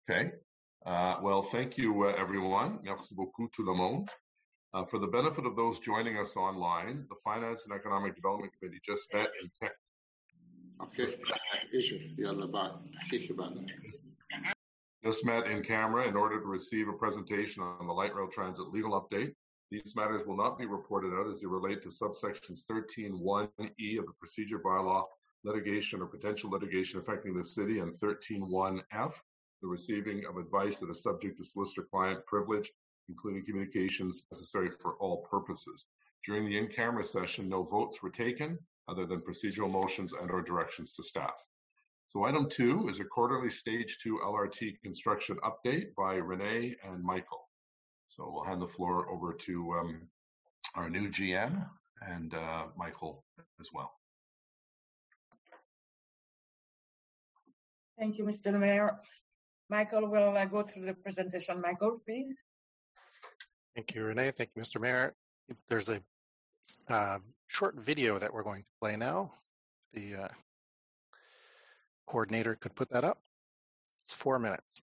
Okay. Well, thank you, everyone. Merci beaucoup, tout le monde. For the benefit of those joining us online, the Finance and Economic Development Committee just met in camera in order to receive a presentation on the Light Rail Transit legal update. These matters will not be reported out as they relate to subsections 13.1e of the procedure bylaw, litigation or potential litigation affecting the city, and 13.1f, the receiving of advice that is subject to solicitor-client privilege, including communications necessary for all purposes. During the in-camera session, no votes were taken other than procedural motions and or directions to staff. So item 2 is a quarterly Stage 2 LRT construction update by Renee and Michael. So we'll hand the floor over to our new GM and Michael as well. Thank you, Mr. Mayor. Michael will go through the presentation. Michael, please. Thank you, Renee. Thank you, Mr. Mayor. There's a short video that we're going to play now. The coordinator could put that up. It's 4 minutes.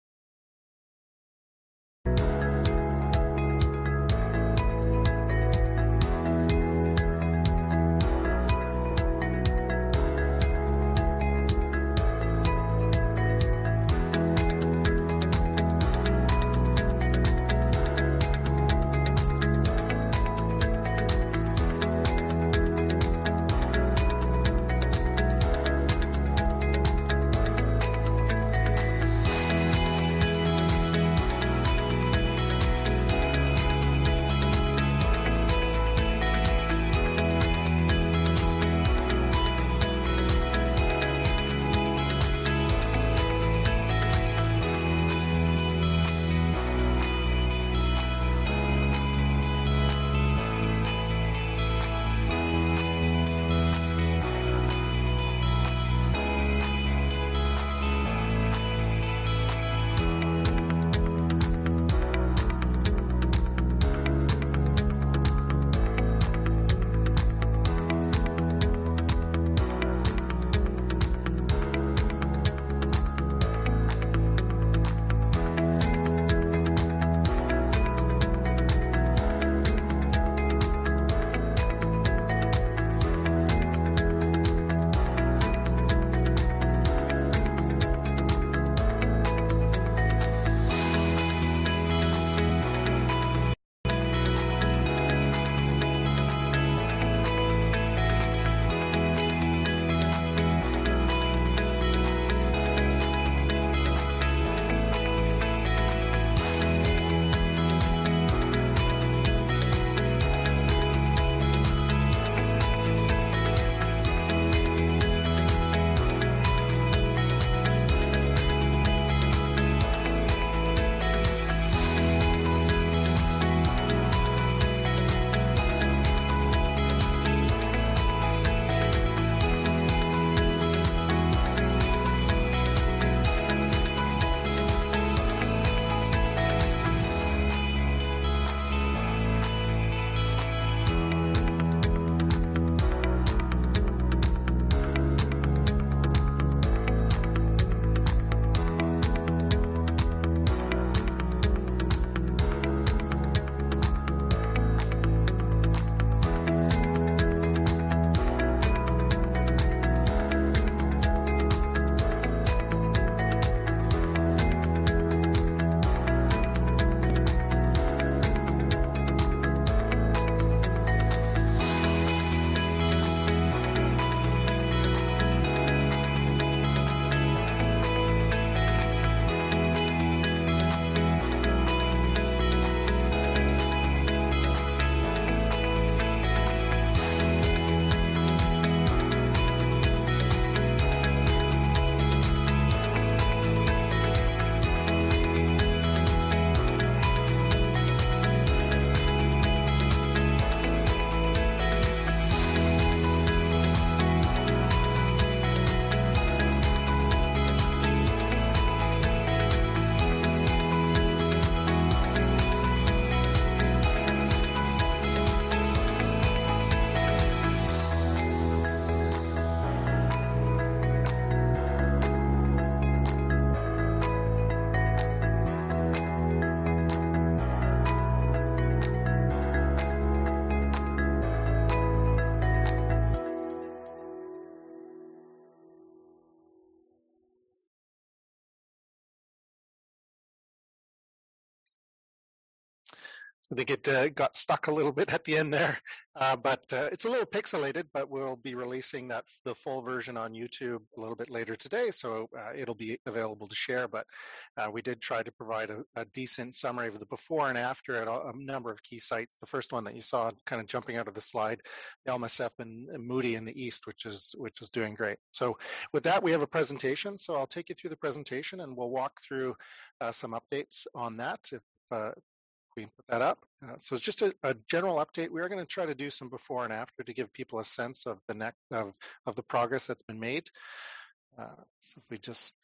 So they got stuck a little bit at the end there, but it's a little pixelated, but we'll be releasing the full version on YouTube a little bit later today, so it'll be available to share. But we did try to provide a decent summary of the before and after at a number of key sites. The first one that you saw kind of jumping out of the slide, Elmasep and Moody in the east, which is doing great. So with that, we have a presentation. So I'll take you through the presentation and we'll walk through some updates on that. If we can put that up. So it's just a general update. We are going to try to do some before and after to give people a sense of the progress that's been made. So if we just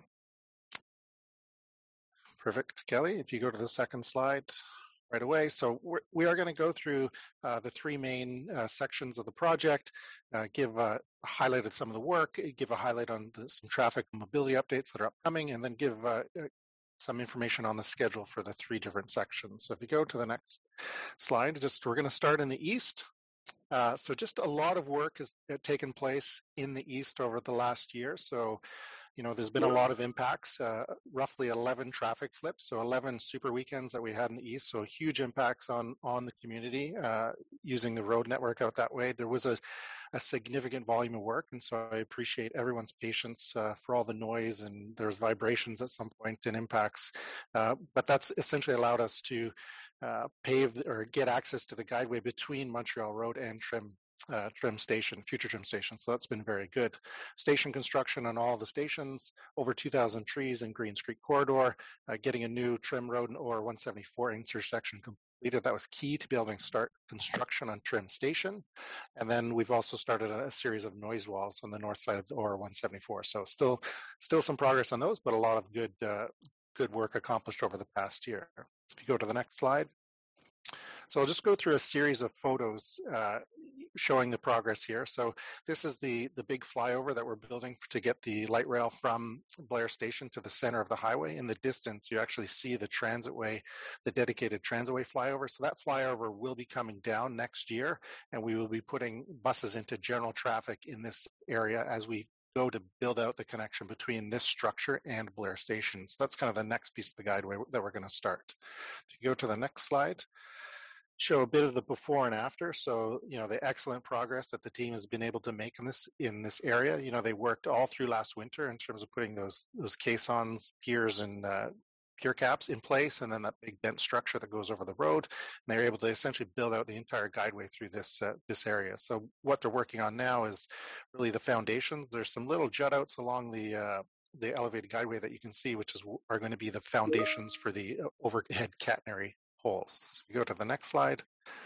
perfect, Kelly. If you go to the second slide right away. So we are going to go through the three main sections of the project, give a highlight of some of the work, give a highlight on some traffic and mobility updates that are upcoming, and then give some information on the schedule for the three different sections. So if you go to the next slide, we're going to start in the east. So just a lot of work has taken place in the east over the last year. So, there's been a lot of impacts, roughly 11 traffic flips, so 11 super weekends that we had in the east. So huge impacts on the community using the road network out that way. There was a significant volume of work, and so I appreciate everyone's patience for all the noise, and there's vibrations at some point and impacts. But that's essentially allowed us to pave or get access to the guideway between Montreal Road and future trim station. So that's been very good. Station construction on all the stations, over 2,000 trees in Greens Creek corridor, getting a new trim road and OR 174 intersection completed. That was key to be able to start construction on trim station. And then we've also started a series of noise walls on the north side of the OR 174. So still some progress on those, but a lot of good work accomplished over the past year. If you go to the next slide. So I'll just go through a series of photos showing the progress here. So this is the big flyover that we're building to get the light rail from Blair Station to the center of the highway. In the distance, you actually see the transitway, the dedicated transitway flyover. So that flyover will be coming down next year, and we will be putting buses into general traffic in this area as we go to build out the connection between this structure and Blair Station. So that's kind of the next piece of the guideway that we're going to start. If you go to the next slide, show a bit of the before and after. So, the excellent progress that the team has been able to make in this area. They worked all through last winter in terms of putting those caissons, piers, and pier caps in place, and then that big bent structure that goes over the road. And they're able to essentially build out the entire guideway through this area. So what they're working on now is really the foundations. There's some little jut outs along the elevated guideway that you can see, which are going to be the foundations for the overhead catenary poles. So we go to the next slide.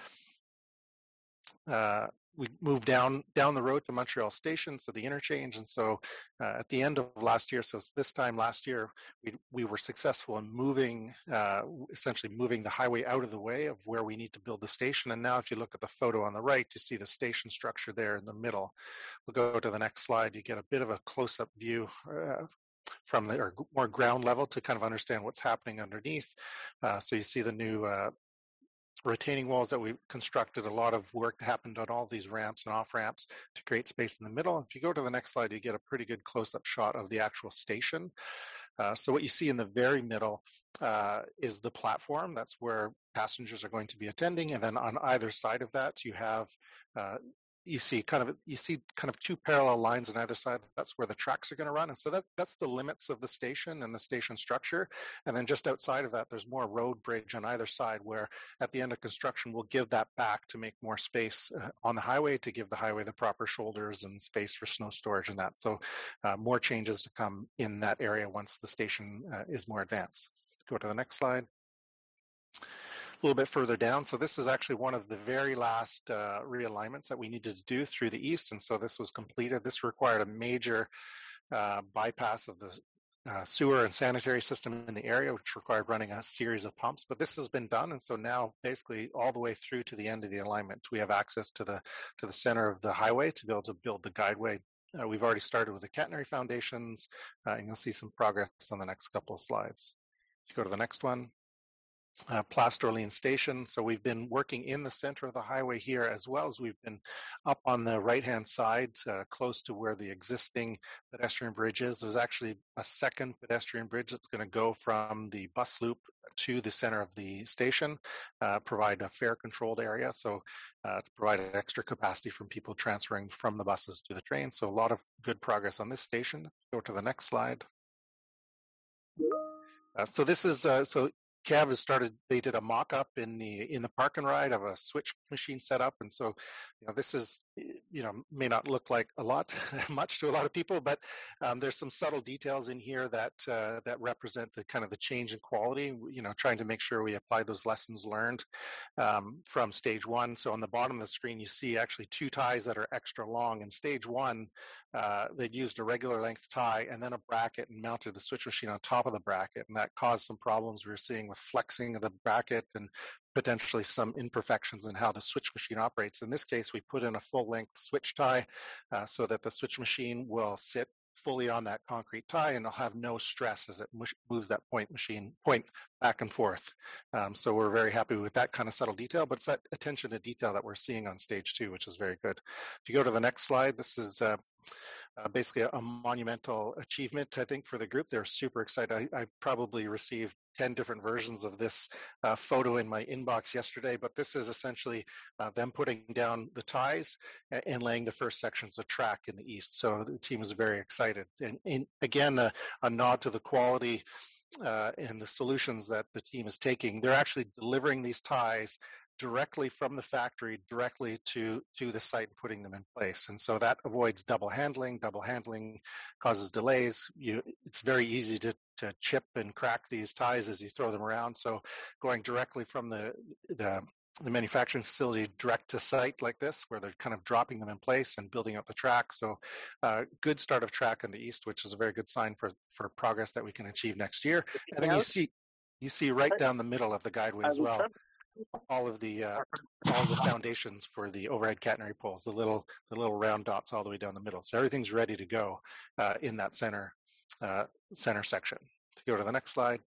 We moved down the road to Montreal Station, so the interchange. And so at the end of last year, so this time last year, we were successful in essentially moving the highway out of the way of where we need to build the station. And now if you look at the photo on the right, you see the station structure there in the middle. We'll go to the next slide. You get a bit of a close-up view from the more ground level to kind of understand what's happening underneath. So you see the new retaining walls that we constructed. A lot of work happened on all these ramps and off ramps to create space in the middle. If you go to the next slide, you get a pretty good close-up shot of the actual station. So what you see in the very middle is the platform. That's where passengers are going to be attending. And then on either side of that, you see kind of two parallel lines on either side. That's where the tracks are going to run. And so that's the limits of the station and the station structure. And then just outside of that, there's more road bridge on either side, where at the end of construction, we'll give that back to make more space on the highway, to give the highway the proper shoulders and space for snow storage and that. So more changes to come in that area once the station is more advanced. Go to the next slide. A little bit further down. So this is actually one of the very last realignments that we needed to do through the east. And so this was completed. This required a major bypass of the sewer and sanitary system in the area, which required running a series of pumps. But this has been done. And so now basically all the way through to the end of the alignment, we have access to the center of the highway to be able to build the guideway. We've already started with the catenary foundations, and you'll see some progress on the next couple of slides. If you go to the next one. Place d'Orléans Station. So we've been working in the center of the highway here, as well as we've been up on the right-hand side, close to where the existing pedestrian bridge is. There's actually a second pedestrian bridge that's going to go from the bus loop to the center of the station, provide a fare-controlled area, so to provide extra capacity from people transferring from the buses to the trains. So a lot of good progress on this station. Go to the next slide. So this is so CAV has started. They did a mock-up in the park and ride of a switch machine setup, and so this is may not look like a lot much to a lot of people, but there's some subtle details in here that that represent the kind of the change in quality. Trying to make sure we apply those lessons learned from stage one. So on the bottom of the screen, you see actually two ties that are extra long. In stage one, they'd used a regular length tie and then a bracket and mounted the switch machine on top of the bracket, and that caused some problems we were seeing with flexing of the bracket and potentially some imperfections in how the switch machine operates. In this case, we put in a full length switch tie so that the switch machine will sit fully on that concrete tie and it'll have no stress as it moves that point back and forth. So we're very happy with that kind of subtle detail, but it's that attention to detail that we're seeing on stage two, which is very good. If you go to the next slide, this is basically a monumental achievement, I think, for the group. They're super excited. I probably received 10 different versions of this photo in my inbox yesterday, but this is essentially them putting down the ties and laying the first sections of track in the east. So the team is very excited. And again, a nod to the quality and the solutions that the team is taking. They're actually delivering these ties directly from the factory directly to the site and putting them in place. And so that avoids double handling. Double handling causes delays. It's very easy to chip and crack these ties as you throw them around. So going directly from the manufacturing facility direct to site like this, where they're kind of dropping them in place and building up the track. So good start of track in the east, which is a very good sign for progress that we can achieve next year. And then you see right down the middle of the guideway as well, all of the foundations for the overhead catenary poles, the little round dots all the way down the middle. So everything's ready to go in that center section. To go to the next slide.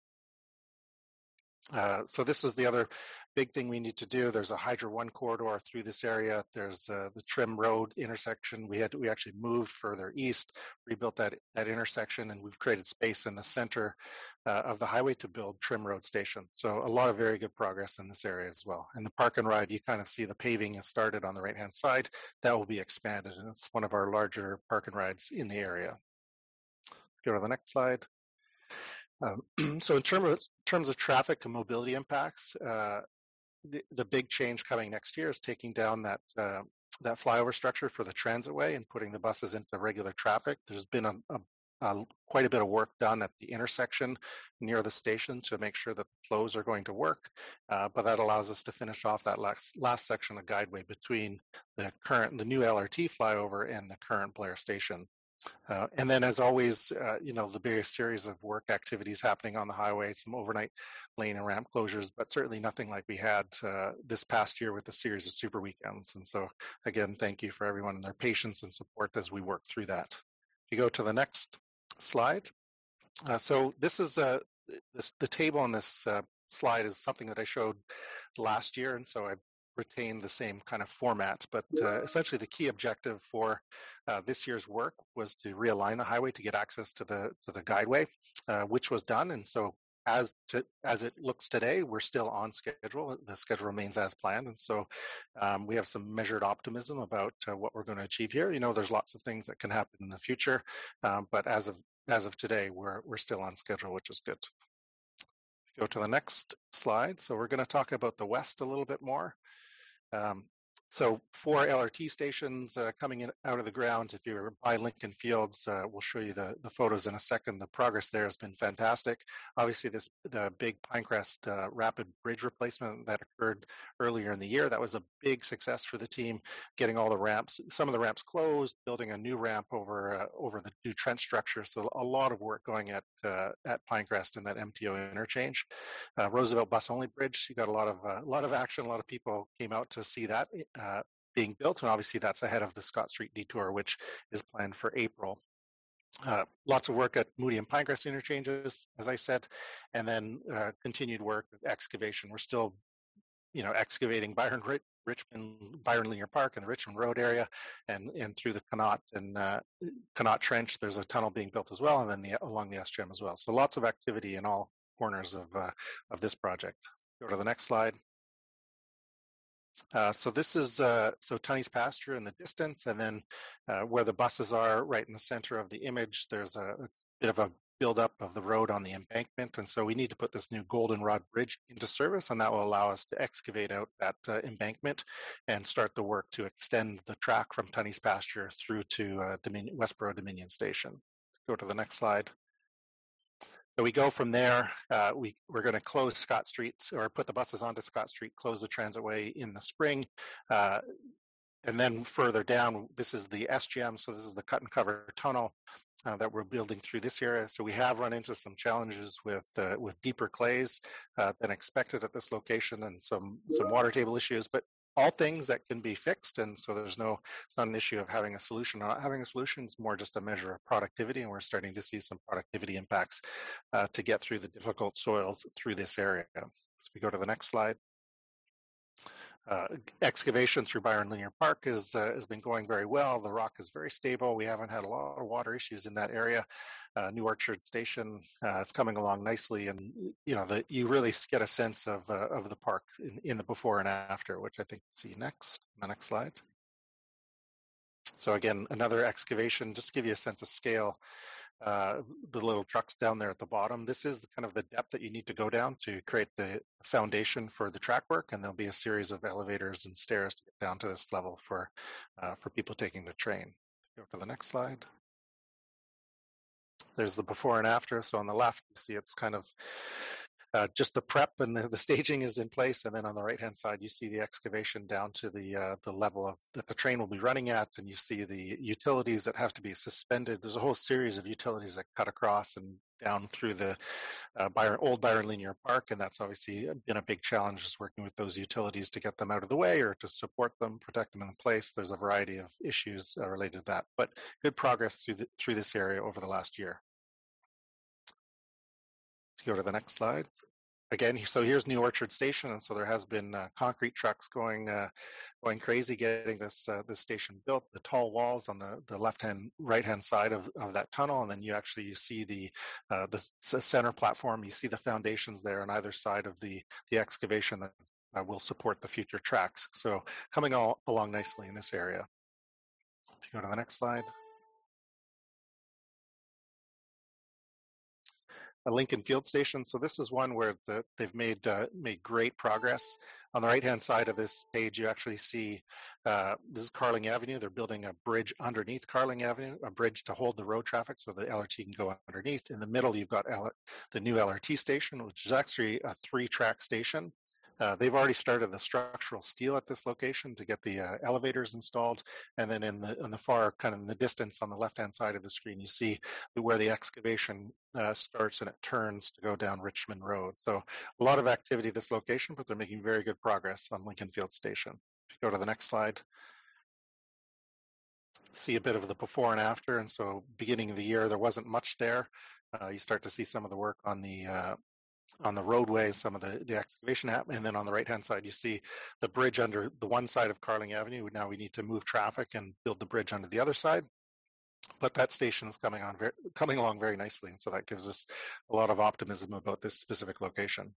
So this is the other big thing we need to do. There's a Hydro One corridor through this area. There's the Trim Road intersection. We actually moved further east, rebuilt that intersection, and we've created space in the center of the highway to build Trim Road Station. So a lot of very good progress in this area as well. And the park and ride, you kind of see the paving has started on the right-hand side. That will be expanded, and it's one of our larger park and rides in the area. Go to the next slide. So in terms of traffic and mobility impacts, the big change coming next year is taking down that flyover structure for the transitway and putting the buses into regular traffic. There's been quite a bit of work done at the intersection near the station to make sure that the flows are going to work, but that allows us to finish off that last section of guideway between the new LRT flyover and the current Blair station. And then, as always, the various series of work activities happening on the highway, some overnight lane and ramp closures, but certainly nothing like we had this past year with a series of super weekends. And so, again, thank you for everyone and their patience and support as we work through that. If you go to the next slide. So this is the table on this slide is something that I showed last year, and so I retain the same kind of format, but essentially the key objective for this year's work was to realign the highway to get access to the guideway, which was done. And so as it looks today, we're still on schedule. The schedule remains as planned. And so we have some measured optimism about what we're going to achieve here. There's lots of things that can happen in the future, but as of today, we're still on schedule, which is good. Go to the next slide. So we're going to talk about the West a little bit more. So 4 LRT stations coming in out of the ground. If you're by Lincoln Fields, we'll show you the photos in a second. The progress there has been fantastic. Obviously, the big Pinecrest rapid bridge replacement that occurred earlier in the year, that was a big success for the team, getting all the ramps, some of the ramps closed, building a new ramp over the new trench structure. So a lot of work going at Pinecrest and that MTO interchange. Roosevelt Bus Only Bridge, you got a lot of action. A lot of people came out to see that being built, and obviously that's ahead of the Scott Street detour, which is planned for April. Lots of work at Moody and Pinecrest interchanges, as I said, and then continued work with excavation. We're still, excavating Byron Linear Park and the Richmond Road area, and through the Connaught Trench. There's a tunnel being built as well, and then along the SGM as well. So lots of activity in all corners of this project. Go to the next slide. So this is Tunney's Pasture in the distance, and then where the buses are right in the center of the image, there's a bit of a buildup of the road on the embankment, and so we need to put this new Goldenrod Bridge into service, and that will allow us to excavate out that embankment and start the work to extend the track from Tunney's Pasture through to Westboro Dominion Station. Go to the next slide. So we go from there. We're going to close Scott Street, or put the buses onto Scott Street, close the transitway in the spring. And then further down, this is the SGM. So this is the cut and cover tunnel that we're building through this area. So we have run into some challenges with deeper clays than expected at this location, and some water table issues, but all things that can be fixed. And so it's not an issue of having a solution or not having a solution. It's more just a measure of productivity, and we're starting to see some productivity impacts to get through the difficult soils through this area. So we go to the next slide. Excavation through Byron Linear Park has been going very well. The rock is very stable. We haven't had a lot of water issues in that area. New Orchard Station is coming along nicely, and you really get a sense of the park in the before and after, which I think you see next. The next slide. So again, another excavation, just to give you a sense of scale. The little trucks down there at the bottom. This is kind of the depth that you need to go down to create the foundation for the track work, and there'll be a series of elevators and stairs to get down to this level for people taking the train. Go to the next slide. There's the before and after. So on the left, you see it's kind of just the prep and the staging is in place, and then on the right-hand side, you see the excavation down to the level that the train will be running at, and you see the utilities that have to be suspended. There's a whole series of utilities that cut across and down through the old Byron Linear Park, and that's obviously been a big challenge, is working with those utilities to get them out of the way or to support them, protect them in place. There's a variety of issues related to that, but good progress through this area over the last year. Go to the next slide. Again, so here's New Orchard Station, and so there has been concrete trucks going crazy getting this station built. The tall walls on the left-hand, right-hand side of that tunnel, and then you see the center platform. You see the foundations there on either side of the excavation that will support the future tracks. So coming all along nicely in this area. If you go to the next slide. A Lincoln Field Station. So this is one where they've made great progress. On the right-hand side of this page, you actually see this is Carling Avenue. They're building a bridge underneath Carling Avenue, a bridge to hold the road traffic so the LRT can go underneath. In the middle, you've got the new LRT station, which is actually a 3-track station. They've already started the structural steel at this location to get the elevators installed. And then on the far, kind of in the distance on the left-hand side of the screen, you see where the excavation starts and it turns to go down Richmond Road. So a lot of activity at this location, but they're making very good progress on Lincoln Field Station. If you go to the next slide. See a bit of the before and after. And so beginning of the year, there wasn't much there. You start to see some of the work on the roadway, some of the excavation happening, and then on the right-hand side, you see the bridge under the one side of Carling Avenue. Now we need to move traffic and build the bridge under the other side. But that station is coming along very nicely, and so that gives us a lot of optimism about this specific location.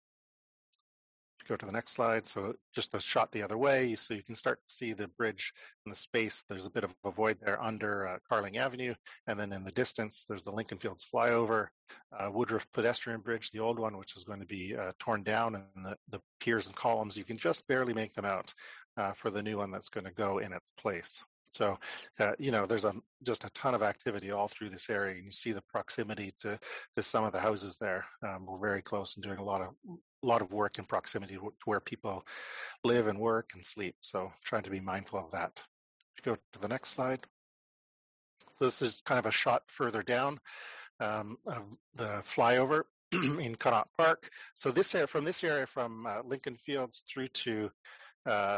Go to the next slide. So just a shot the other way, so you can start to see the bridge in the space. There's a bit of a void there under Carling Avenue, and then in the distance, there's the Lincoln Fields flyover, Woodruff pedestrian bridge, the old one, which is going to be torn down, and the piers and columns, you can just barely make them out for the new one that's going to go in its place. So, there's just a ton of activity all through this area, and you see the proximity to some of the houses there. We're very close and doing a lot of work in proximity to where people live and work and sleep. So trying to be mindful of that. If you go to the next slide. So this is kind of a shot further down of the flyover in Connaught Park. So from this area from Lincoln Fields through to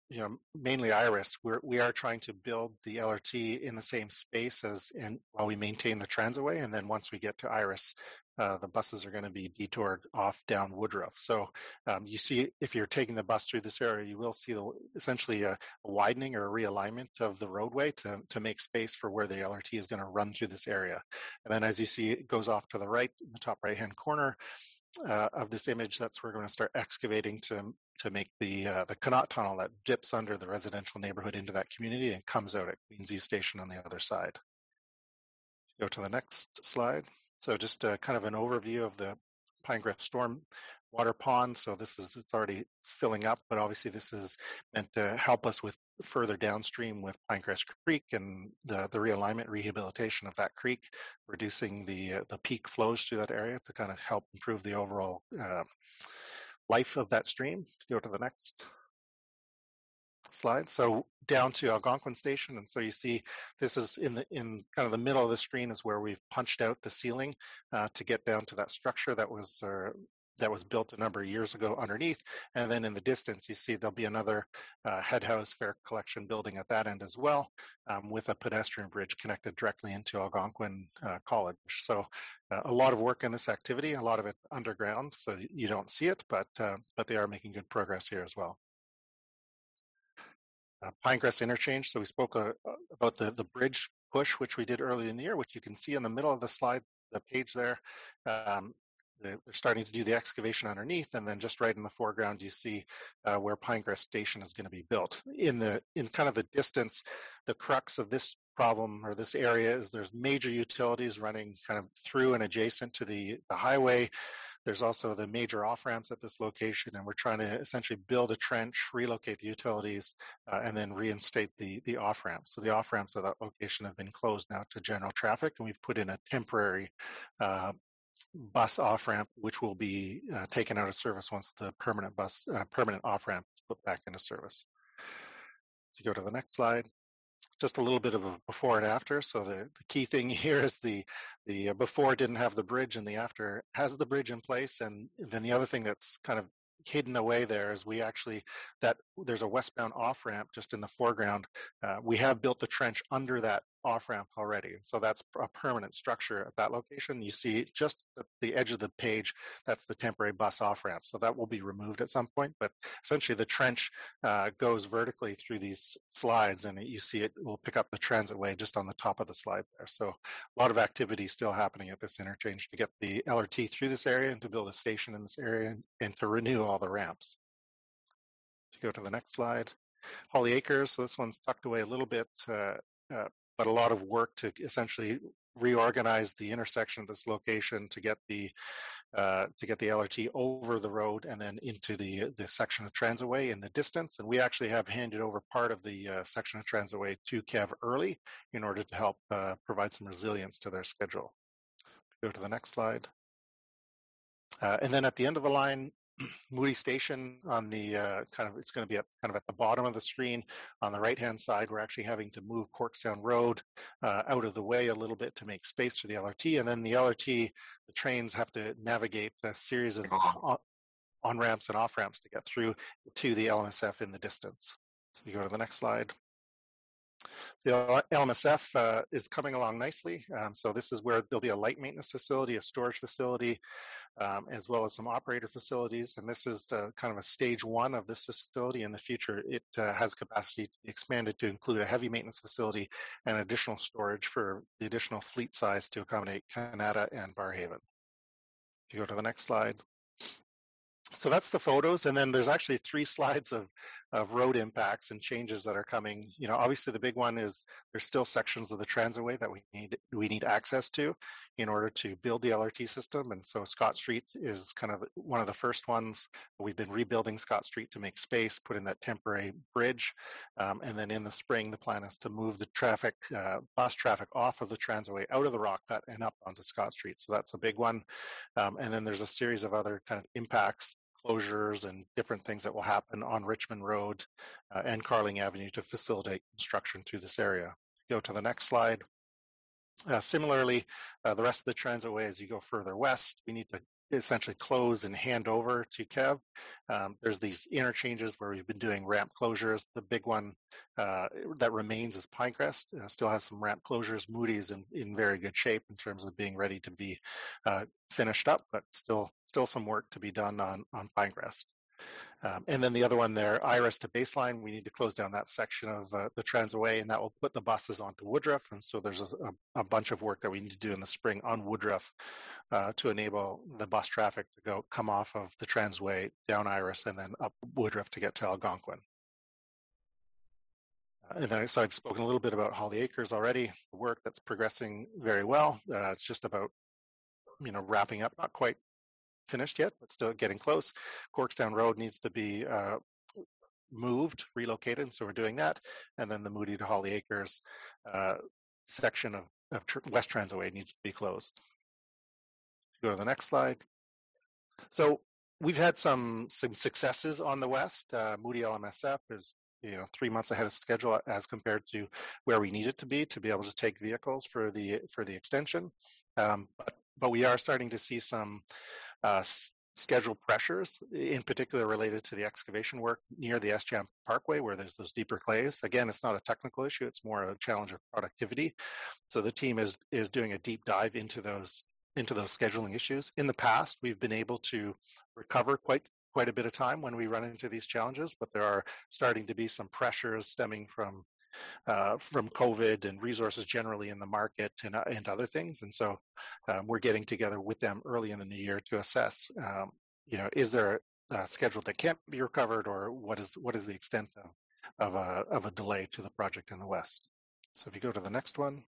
mainly Iris, we are trying to build the LRT in the same space and while we maintain the transitway. And then once we get to Iris, the buses are going to be detoured off down Woodruff. So you see, if you're taking the bus through this area, you will see essentially a widening or a realignment of the roadway to make space for where the LRT is going to run through this area. And then as you see, it goes off to the right in the top right-hand corner of this image. That's where we're going to start excavating to make the Connaught Tunnel that dips under the residential neighborhood into that community and comes out at Queensview Station on the other side. Go to the next slide. So just kind of an overview of the Pinegriff Storm Water Pond. So it's already filling up, but obviously this is meant to help us with further downstream with Pinecrest Creek and the realignment rehabilitation of that creek, reducing the peak flows through that area to kind of help improve the overall life of that stream. Go to the next slide. So down to Algonquin Station, and so you see this is in kind of the middle of the screen is where we've punched out the ceiling to get down to that structure that was built a number of years ago underneath. And then in the distance, you see there'll be another head house fare collection building at that end as well, with a pedestrian bridge connected directly into Algonquin College. So a lot of work in this activity, a lot of it underground, so you don't see it, but they are making good progress here as well. Pinecrest Interchange. So we spoke about the bridge push, which we did earlier in the year, which you can see in the middle of the slide, the page there. They're starting to do the excavation underneath, and then just right in the foreground, you see where Pinecrest Station is going to be built. In kind of the distance, the crux of this problem or this area is there's major utilities running kind of through and adjacent to the highway. There's also the major off-ramps at this location, and we're trying to essentially build a trench, relocate the utilities, and then reinstate the off-ramps. So the off-ramps at that location have been closed now to general traffic, and we've put in a temporary bus off-ramp, which will be taken out of service once the permanent off-ramp is put back into service. So you go to the next slide. Just a little bit of a before and after. So the key thing here is the before didn't have the bridge, and the after has the bridge in place. And then the other thing that's kind of hidden away there is there's a westbound off-ramp just in the foreground. We have built the trench under that off-ramp already. So that's a permanent structure at that location. You see just at the edge of the page, that's the temporary bus off-ramp. So that will be removed at some point, but essentially the trench goes vertically through these slides, and you see it will pick up the transitway just on the top of the slide there. So a lot of activity still happening at this interchange to get the LRT through this area and to build a station in this area and to renew all the ramps. To go to the next slide. Holly Acres, so this one's tucked away a little bit, but a lot of work to essentially reorganize the intersection of this location to get the LRT over the road and then into the section of transitway in the distance. And we actually have handed over part of the section of transitway to KEV early in order to help provide some resilience to their schedule. Go to the next slide. And then at the end of the line, Moody Station on the it's going to be at the bottom of the screen on the right-hand side. We're actually having to move Corkstown Road out of the way a little bit to make space for the LRT. And then the LRT, the trains have to navigate a series of on-ramps and off-ramps to get through to the LMSF in the distance. So we go to the next slide. The LMSF is coming along nicely. So this is where there'll be a light maintenance facility, a storage facility, as well as some operator facilities. And this is kind of a stage one of this facility. In the future, it has capacity to be expanded to include a heavy maintenance facility and additional storage for the additional fleet size to accommodate Canada and Barrhaven. If you go to the next slide. So that's the photos, and then there's actually 3 slides of road impacts and changes that are coming. Obviously the big one is there's still sections of the transitway that we need access to in order to build the LRT system. And so Scott Street is kind of one of the first ones. We've been rebuilding Scott Street to make space, put in that temporary bridge, and then in the spring the plan is to move the bus traffic off of the transitway out of the rock cut and up onto Scott Street. So that's a big one. And then there's a series of other kind of impacts, closures and different things that will happen on Richmond Road and Carling Avenue to facilitate construction through this area. Go to the next slide. Similarly, the rest of the transitway, as you go further west, we need to essentially close and hand over to Kev. There's these interchanges where we've been doing ramp closures. The big one that remains is Pinecrest. Still has some ramp closures. Moody is in very good shape in terms of being ready to be finished up, but still some work to be done on Pinecrest. And then the other one there, Iris to Baseline, we need to close down that section of the Transway, and that will put the buses onto Woodruff. And so there's a bunch of work that we need to do in the spring on Woodruff to enable the bus traffic to come off of the Transway, down Iris, and then up Woodruff to get to Algonquin. And then, so I've spoken a little bit about Holly Acres already, the work that's progressing very well. It's just about, wrapping up, not quite finished yet, but still getting close. Corkstown Road needs to be moved, relocated, so we're doing that. And then the Moody to Holly Acres section of West Transway needs to be closed. Go to the next slide. So we've had some successes on the West. Moody LMSF is 3 months ahead of schedule as compared to where we need it to be able to take vehicles for the extension. But we are starting to see some schedule pressures, in particular related to the excavation work near the SJAM Parkway, where there's those deeper clays. Again, it's not a technical issue; it's more a challenge of productivity. So the team is doing a deep dive into those scheduling issues. In the past, we've been able to recover quite a bit of time when we run into these challenges, but there are starting to be some pressures stemming from COVID and resources generally in the market and other things. And so we're getting together with them early in the new year to assess, is there a schedule that can't be recovered, or what is the extent of a delay to the project in the West. So if you go to the next one.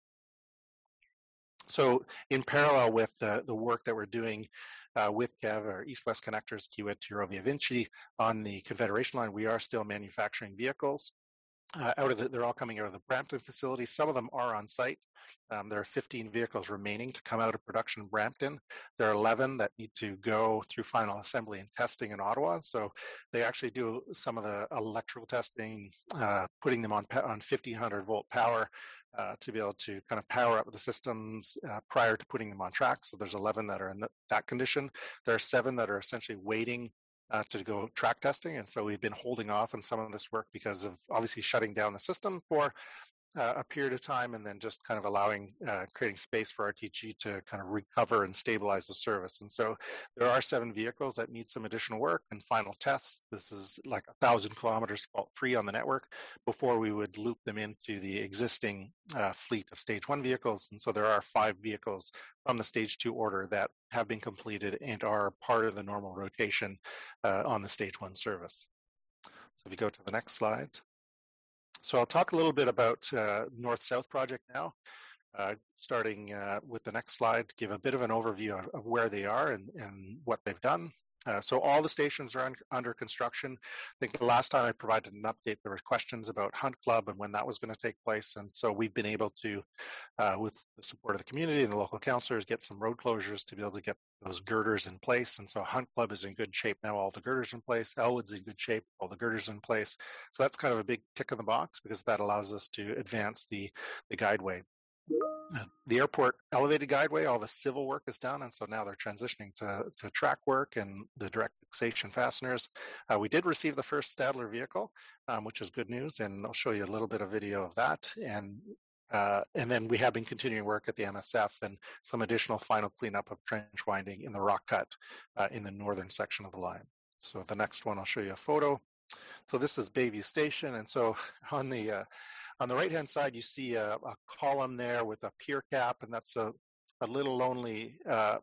So in parallel with the work that we're doing with Kev, our East-West Connectors, Kiewit, Eurovia Vinci on the Confederation line, we are still manufacturing vehicles. They're all coming out of the Brampton facility. Some of them are on site. There are 15 vehicles remaining to come out of production in Brampton. There are 11 that need to go through final assembly and testing in Ottawa. So they actually do some of the electrical testing, putting them on 1500 volt power to be able to kind of power up the systems prior to putting them on track. So there's 11 that are in that condition. There are 7 that are essentially waiting to go track testing. And so we've been holding off on some of this work because of obviously shutting down the system for a period of time, and then just kind of creating space for RTG to kind of recover and stabilize the service. And so there are 7 vehicles that need some additional work and final tests. This is like 1,000 kilometers fault free on the network before we would loop them into the existing fleet of stage 1 vehicles. And so there are 5 vehicles from the stage 2 order that have been completed and are part of the normal rotation on the stage 1 service. So if you go to the next slide. So I'll talk a little bit about North-South project now, starting with the next slide to give a bit of an overview of where they are and what they've done. So all the stations are under construction. I think the last time I provided an update, there were questions about Hunt Club and when that was going to take place. And so we've been able to, with the support of the community and the local councillors, get some road closures to be able to get those girders in place. And so Hunt Club is in good shape now, all the girders in place. Elwood's in good shape, all the girders in place. So that's kind of a big tick in the box because that allows us to advance the guideway. The airport elevated guideway, all the civil work is done, and so now they're transitioning to track work and the direct fixation fasteners. We did receive the first Stadler vehicle, which is good news, and I'll show you a little bit of video of that. And then we have been continuing work at the MSF and some additional final cleanup of trench winding in the rock cut in the northern section of the line. So the next one, I'll show you a photo. So this is Bayview Station, and so on the right-hand side, you see a column there with a pier cap, and that's a little lonely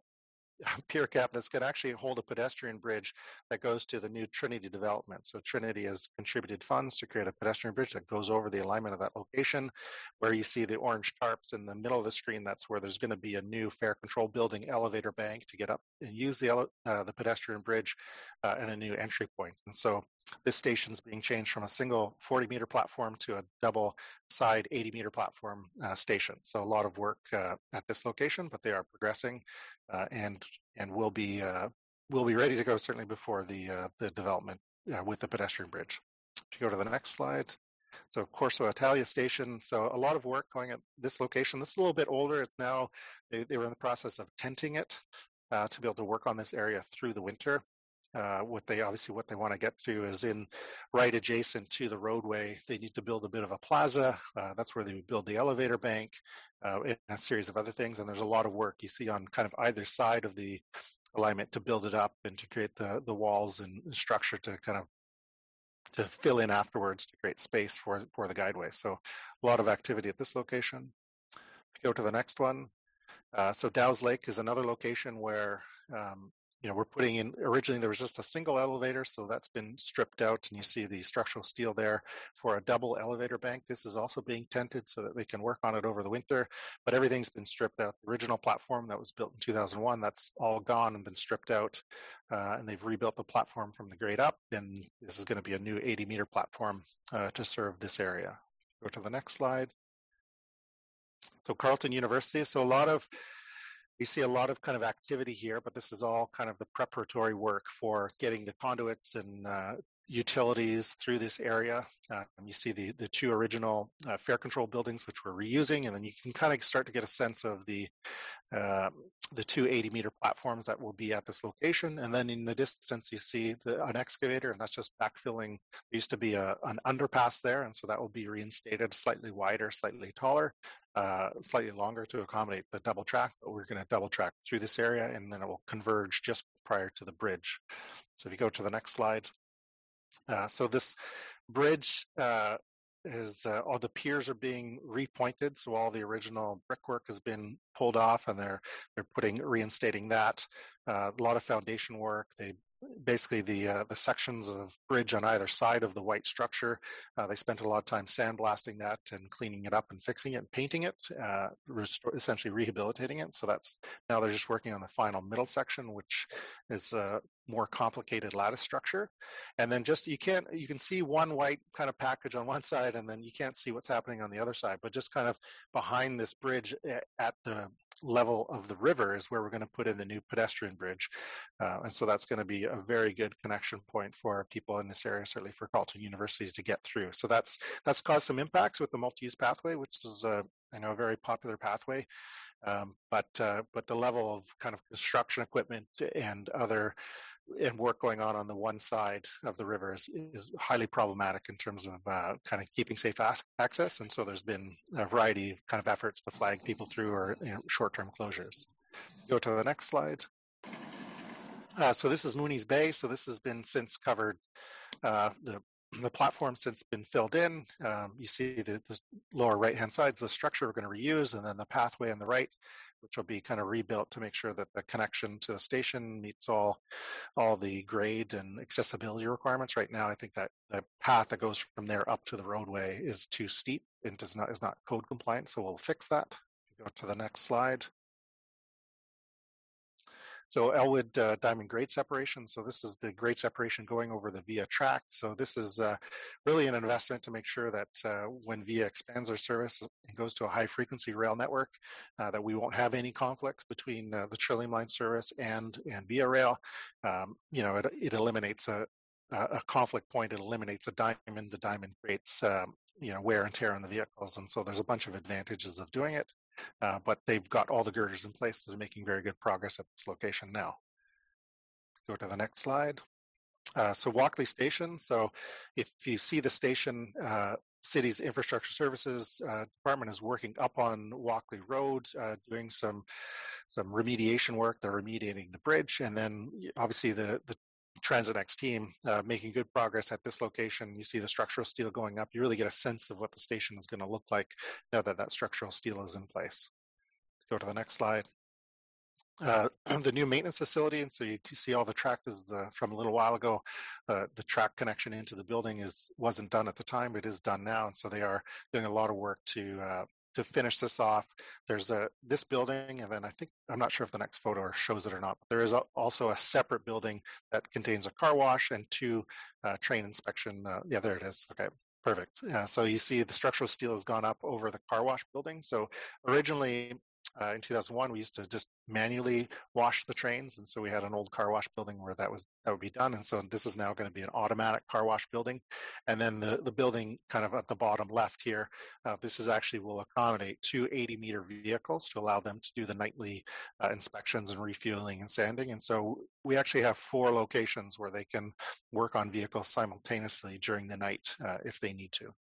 pier cap that's going to actually hold a pedestrian bridge that goes to the new Trinity development. So Trinity has contributed funds to create a pedestrian bridge that goes over the alignment of that location. Where you see the orange tarps in the middle of the screen, that's where there's going to be a new fare control building elevator bank to get up and use the pedestrian bridge and a new entry point. And so this station's being changed from a single 40-meter platform to a double side 80-meter platform station. So a lot of work at this location, but they are progressing and will be ready to go certainly before the development with the pedestrian bridge. If you go to the next slide. So Corso Italia station. So a lot of work going at this location. This is a little bit older. It's now, they were in the process of tenting it. to be able to work on this area through the winter. What they want to get to is in right adjacent to the roadway. They need to build a bit of a plaza. That's where they would build the elevator bank and a series of other things. And there's a lot of work you see on kind of either side of the alignment to build it up and to create the walls and structure to kind of to fill in afterwards to create space for the guideway. So a lot of activity at this location. Go to the next one. So Dow's Lake is another location where we're putting in, originally there was just a single elevator, so that's been stripped out, and you see the structural steel there for a double elevator bank. This is also being tented so that they can work on it over the winter, but everything's been stripped out. The original platform that was built in 2001, that's all gone and been stripped out, and they've rebuilt the platform from the grade up, and this is going to be a new 80-meter platform to serve this area. Go to the next slide. So Carleton University, we see a lot of kind of activity here, but this is all kind of the preparatory work for getting the conduits and utilities through this area. You see the two original fare control buildings, which we're reusing, and then you can kind of start to get a sense of the two 80-meter platforms that will be at this location. And then in the distance, you see an excavator, and that's just backfilling. There used to be an underpass there, and so that will be reinstated, slightly wider, slightly taller, slightly longer to accommodate the double track, but we're going to double track through this area, and then it will converge just prior to the bridge. So if you go to the next slide. So this bridge is all the piers are being repointed, so all the original brickwork has been pulled off, and they're reinstating that. A lot of foundation work. Basically the sections of bridge on either side of the white structure, they spent a lot of time sandblasting that and cleaning it up and fixing it and painting it, essentially rehabilitating it. So now they're just working on the final middle section, which is a more complicated lattice structure. And then you can see one white kind of package on one side, and then you can't see what's happening on the other side, but just kind of behind this bridge at the level of the river is where we're going to put in the new pedestrian bridge. And so that's going to be a very good connection point for people in this area, certainly for Carleton University to get through. So that's caused some impacts with the multi-use pathway, which is a very popular pathway. But the level of kind of construction equipment and work going on the one side of the river is highly problematic in terms of kind of keeping safe access. And so there's been a variety of kind of efforts to flag people through or short-term closures. Go to the next slide. So this is Mooney's Bay. So this has been since covered. The platform's since been filled in. You see the lower right-hand side is the structure we're going to reuse, and then the pathway on the right, which will be kind of rebuilt to make sure that the connection to the station meets all the grade and accessibility requirements. Right now, I think that the path that goes from there up to the roadway is too steep and is not code compliant, so we'll fix that. Go to the next slide. So Elwood Diamond grade separation. So this is the grade separation going over the VIA track. So this is really an investment to make sure that when VIA expands their service and goes to a high frequency rail network, that we won't have any conflicts between the Trillium Line service and VIA Rail. It eliminates a conflict point. It eliminates a diamond. The diamond creates wear and tear on the vehicles, and so there's a bunch of advantages of doing it. But they've got all the girders in place, so they're making very good progress at this location now. Go to the next slide. So Walkley Station. So if you see the station, city's infrastructure services department is working up on Walkley Road, doing some remediation work. They're remediating the bridge, and then obviously the TransitNext team making good progress at this location. You see the structural steel going up. You really get a sense of what the station is going to look like now that structural steel is in place. Go to the next slide. The new maintenance facility, and so you see all the track is from a little while ago. The track connection into the building wasn't done at the time. It is done now, and so they are doing a lot of work to finish this off. There's this building, and then I'm not sure if the next photo shows it or not, but there is also a separate building that contains a car wash and two train inspection. Yeah, there it is. Okay, perfect. So you see the structural steel has gone up over the car wash building. So originally In 2001, we used to just manually wash the trains, and so we had an old car wash building where that would be done. And so this is now going to be an automatic car wash building. And then the building kind of at the bottom left here, this is actually will accommodate 2 80-meter vehicles to allow them to do the nightly inspections and refueling and sanding. And so we actually have 4 locations where they can work on vehicles simultaneously during the night if they need to.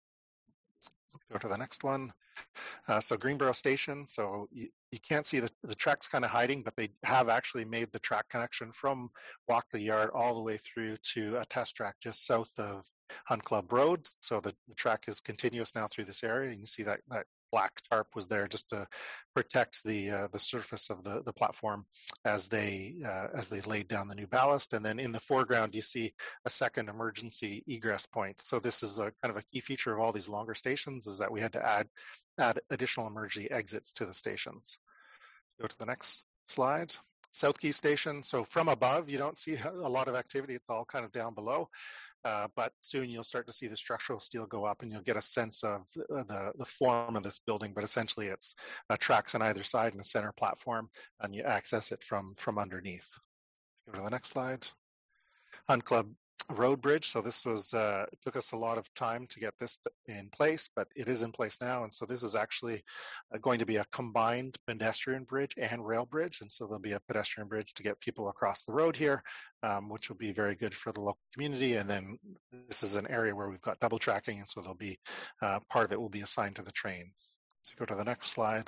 Go to the next one. So Greenboro Station. So you can't see the tracks kind of hiding, but they have actually made the track connection from Walkley Yard all the way through to a test track just south of Hunt Club Road. So the track is continuous now through this area. You can see that black tarp was there just to protect the surface of the platform as they laid down the new ballast. And then in the foreground, you see a second emergency egress point. So this is a kind of a key feature of all these longer stations, is that we had to add additional emergency exits to the stations. Go to the next slide. South Key Station. So from above, you don't see a lot of activity. It's all kind of down below. But soon you'll start to see the structural steel go up and you'll get a sense of the form of this building. But essentially it's tracks on either side and a center platform, and you access it from underneath. Go to the next slide. Hunt Club Road Bridge. So this was, it took us a lot of time to get this in place, but it is in place now. And so this is actually going to be a combined pedestrian bridge and rail bridge. And so there'll be a pedestrian bridge to get people across the road here, which will be very good for the local community. And then this is an area where we've got double tracking. And so there'll be, part of it will be assigned to the train. So go to the next slide.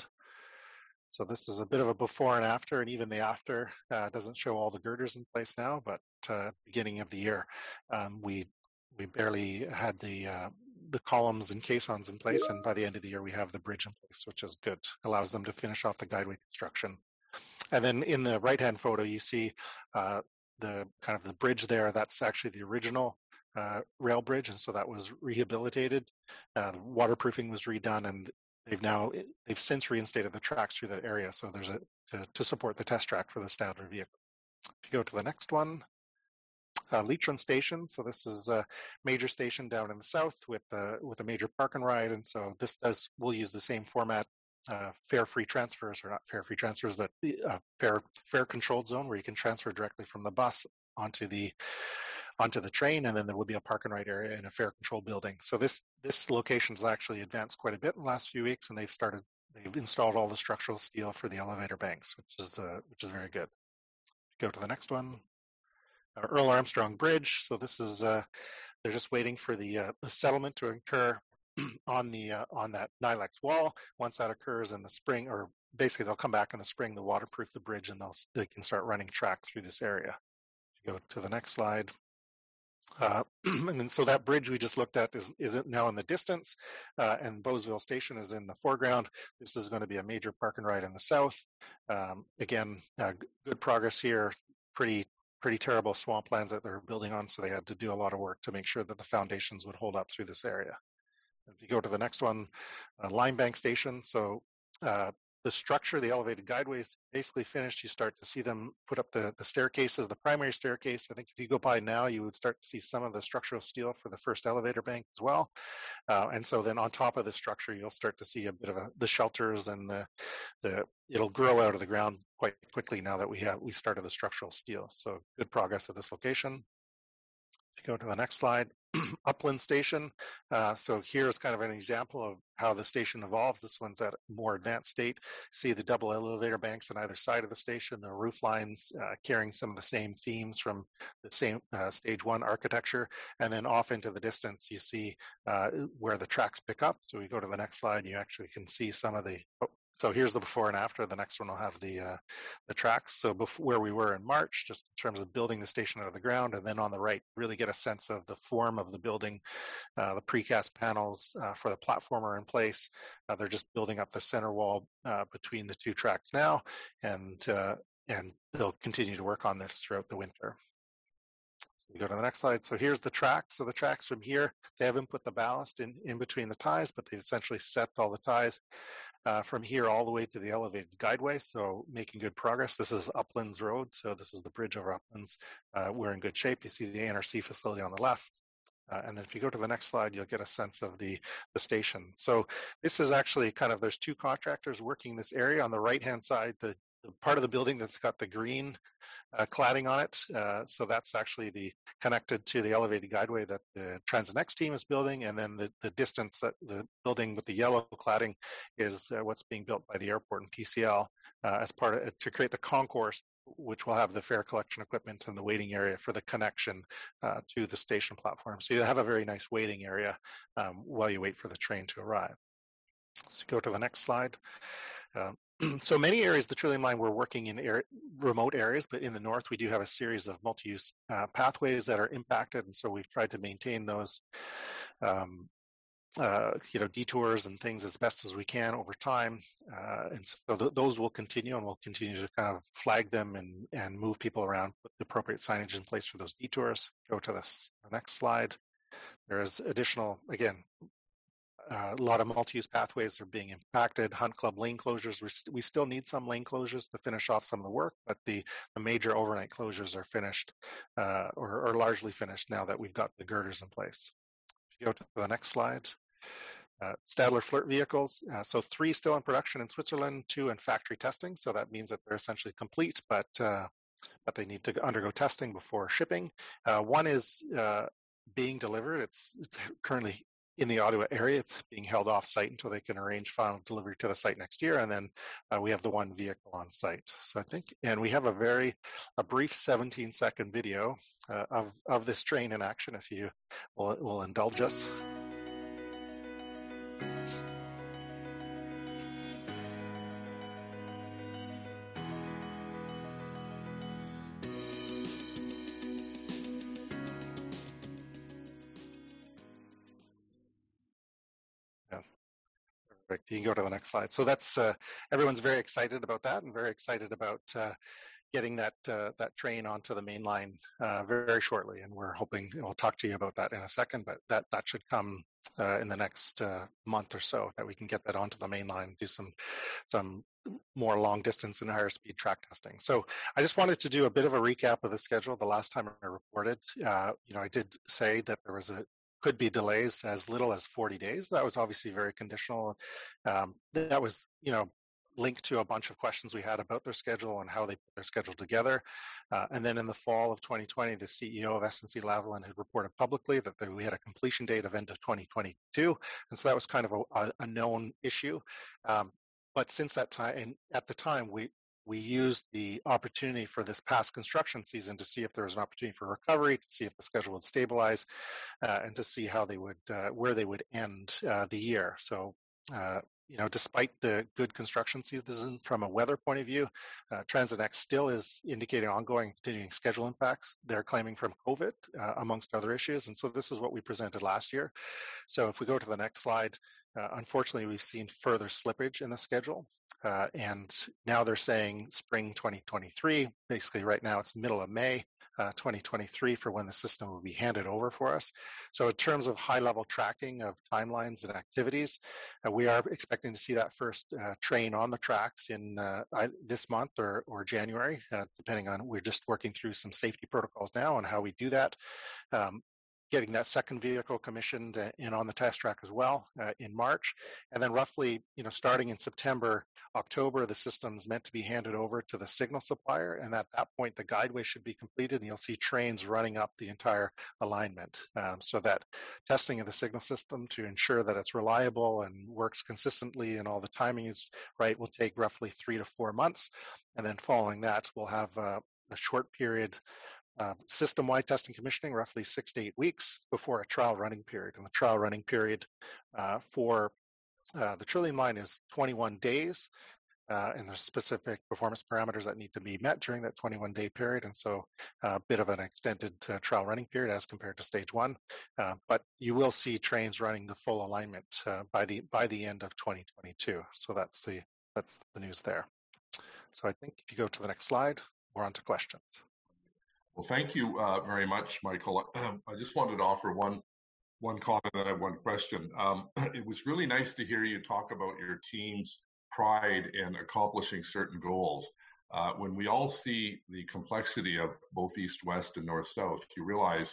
So this is a bit of a before and after, and even the after doesn't show all the girders in place now, but beginning of the year, we barely had the columns and caissons in place, and by the end of the year we have the bridge in place, which is good. Allows them to finish off the guideway construction. And then in the right-hand photo, you see the kind of the bridge there. That's actually the original rail bridge, and so that was rehabilitated. The waterproofing was redone, and they've since reinstated the tracks through that area. So there's to support the test track for the Stadler vehicle. If you go to the next one, Leitrim Station. So this is a major station down in the south with a major park and ride. And so we'll use the same format, fare-free transfers, or not fare-free transfers, but fare controlled zone where you can transfer directly from the bus onto the train, and then there will be a park and ride area in a fare control building. So this location has actually advanced quite a bit in the last few weeks, and they've installed all the structural steel for the elevator banks, which is very good. Go to the next one. Earl Armstrong Bridge. So this is they're just waiting for the settlement to occur on that Nilex wall. Once that occurs in the spring, or basically they'll come back in the spring to waterproof the bridge, and they can start running track through this area. Go to the next slide. And then so that bridge we just looked at is now in the distance, and Bowesville Station is in the foreground. This is going to be a major park and ride in the south. Again, good progress here. Pretty terrible swamplands that they're building on, so they had to do a lot of work to make sure that the foundations would hold up through this area. If you go to the next one, Limebank Station. So the structure, the elevated guideways basically finished. You start to see them put up the staircases, the primary staircase. I think if you go by now, you would start to see some of the structural steel for the first elevator bank as well. And so then on top of the structure, you'll start to see a bit of the shelters, and it'll grow out of the ground quite quickly now that we started the structural steel. So good progress at this location. If you go to the next slide. Upland Station. So here's kind of an example of how the station evolves. This one's at a more advanced state. See the double elevator banks on either side of the station, the roof lines carrying some of the same themes from the same stage 1 architecture. And then off into the distance, you see where the tracks pick up. So we go to the next slide, you actually can see some of the so here's the before and after. The next one will have the tracks. So where we were in March, just in terms of building the station out of the ground, and then on the right, really get a sense of the form of the building. The precast panels for the platform are in place. They're just building up the center wall between the 2 tracks now, and they'll continue to work on this throughout the winter. So we go to the next slide. So here's the tracks. So the tracks from here, they haven't put the ballast in between the ties, but they've essentially set all the ties. From here all the way to the elevated guideway, so making good progress. This is Uplands Road, so this is the bridge over Uplands. We're in good shape. You see the NRC facility on the left. And then if you go to the next slide, you'll get a sense of the station. So this is actually kind of, there's two contractors working this area. On the right-hand side, the part of the building that's got the green cladding on it. So that's actually connected to the elevated guideway that the TransitNext team is building. And then the distance that the building with the yellow cladding is what's being built by the airport and PCL as part of to create the concourse, which will have the fare collection equipment and the waiting area for the connection to the station platform. So you have a very nice waiting area while you wait for the train to arrive. So go to the next slide. So many areas, the Trillium Line, we're working in remote areas, but in the north, we do have a series of multi-use pathways that are impacted. And so we've tried to maintain those detours and things as best as we can over time. And so those will continue, and we'll continue to kind of flag them and move people around, put the appropriate signage in place for those detours. Go to the next slide. There is additional, again, a lot of multi-use pathways are being impacted. Hunt Club lane closures, we still need some lane closures to finish off some of the work, but the major overnight closures are finished or largely finished now that we've got the girders in place. If you go to the next slide. Stadler FLIRT vehicles, so 3 still in production in Switzerland, 2 in factory testing. So that means that they're essentially complete, but they need to undergo testing before shipping. 1 is being delivered. It's currently in the Ottawa area. It's being held off site until they can arrange final delivery to the site next year. And then we have the 1 vehicle on site. So I think, and we have a brief 17-second video of this train in action, if you will indulge us. Perfect. You can go to the next slide. So that's everyone's very excited about that, and very excited about getting that train onto the main line very shortly. And we're hoping, and we'll talk to you about that in a second, but that should come in the next month or so, that we can get that onto the main line, do some more long distance and higher speed track testing. So I just wanted to do a bit of a recap of the schedule. The last time I reported, I did say that there could be delays as little as 40 days. That was obviously very conditional. That was, linked to a bunch of questions we had about their schedule and how they put their schedule together. And then in the fall of 2020, the CEO of SNC-Lavalin had reported publicly that we had a completion date of end of 2022. And so that was kind of a known issue. But since that time, and at the time, we used the opportunity for this past construction season to see if there was an opportunity for recovery, to see if the schedule would stabilize, and to see how they would, where they would end the year. So, despite the good construction season from a weather point of view, TransitNext still is indicating ongoing continuing schedule impacts. They're claiming from COVID, amongst other issues. And so this is what we presented last year. So if we go to the next slide, unfortunately, we've seen further slippage in the schedule. And now they're saying spring 2023. Basically, right now it's middle of May 2023 for when the system will be handed over for us. So in terms of high-level tracking of timelines and activities, we are expecting to see that first train on the tracks in this month or January, depending on, we're just working through some safety protocols now on how we do that. Getting that second vehicle commissioned and on the test track as well in March. And then roughly, starting in September, October, the system's meant to be handed over to the signal supplier. And at that point, the guideway should be completed and you'll see trains running up the entire alignment. So that testing of the signal system to ensure that it's reliable and works consistently and all the timing is right will take roughly 3 to 4 months. And then following that, we'll have a short period system-wide testing commissioning, roughly 6 to 8 weeks before a trial running period. And the trial running period for the Trillium Line is 21 days. And there's specific performance parameters that need to be met during that 21-day period. And so a bit of an extended trial running period as compared to stage 1. But you will see trains running the full alignment by the end of 2022. So that's the news there. So I think if you go to the next slide, we're on to questions. Well, thank you very much, Michael. I just wanted to offer one comment and I have one question. It was really nice to hear you talk about your team's pride in accomplishing certain goals. When we all see the complexity of both east-west and north-south, you realize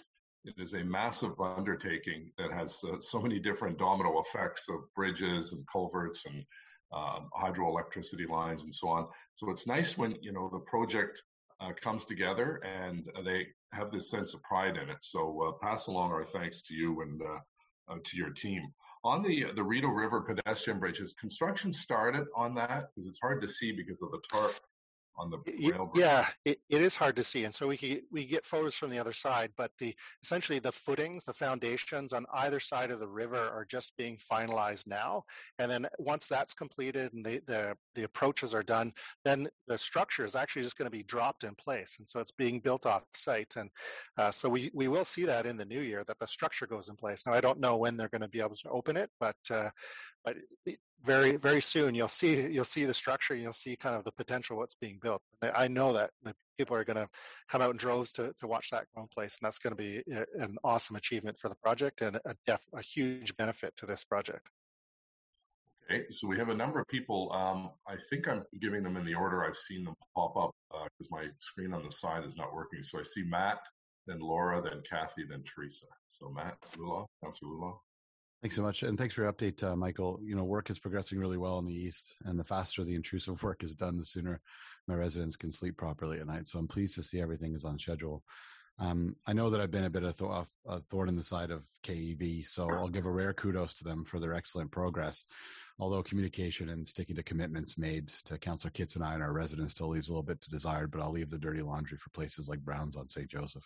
It is a massive undertaking that has so many different domino effects of bridges and culverts and hydroelectricity lines and so on. So it's nice when, the project comes together and they have this sense of pride in it. So pass along our thanks to you and to your team. On the Rideau River pedestrian bridges, construction started on that? Because it's hard to see because of the tarp on the rail bridge. Yeah, it is hard to see, and so we get photos from the other side, but essentially the footings, the foundations on either side of the river are just being finalized now, and then once that's completed and the approaches are done, then the structure is actually just going to be dropped in place, and so it's being built off site, and so we will see that in the new year that the structure goes in place. Now I don't know when they're going to be able to open it, but very, very soon you'll see the structure, you'll see kind of the potential what's being built. I know that the people are going to come out in droves to watch that go in place, and that's going to be an awesome achievement for the project and a huge benefit to this project. Okay, so we have a number of people. I think I'm giving them in the order I've seen them pop up because my screen on the side is not working. So I see Matt, then Laura, then Kathy, then Teresa. So Matt Luloff, Councillor Luloff. Thanks so much. And thanks for your update, Michael. Work is progressing really well in the east, and the faster the intrusive work is done, the sooner my residents can sleep properly at night. So I'm pleased to see everything is on schedule. I know that I've been a bit of a thorn in the side of KEB, so I'll give a rare kudos to them for their excellent progress. Although communication and sticking to commitments made to Councillor Kitts and I and our residents still leaves a little bit to desired, but I'll leave the dirty laundry for places like Brown's on St. Joseph.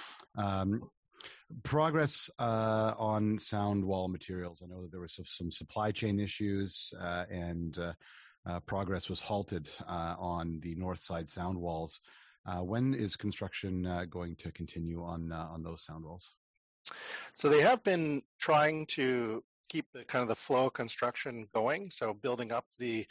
Progress on sound wall materials. I know that there was some supply chain issues and progress was halted on the north side sound walls. When is construction going to continue on those sound walls? So they have been trying to keep the kind of the flow of construction going. So building up the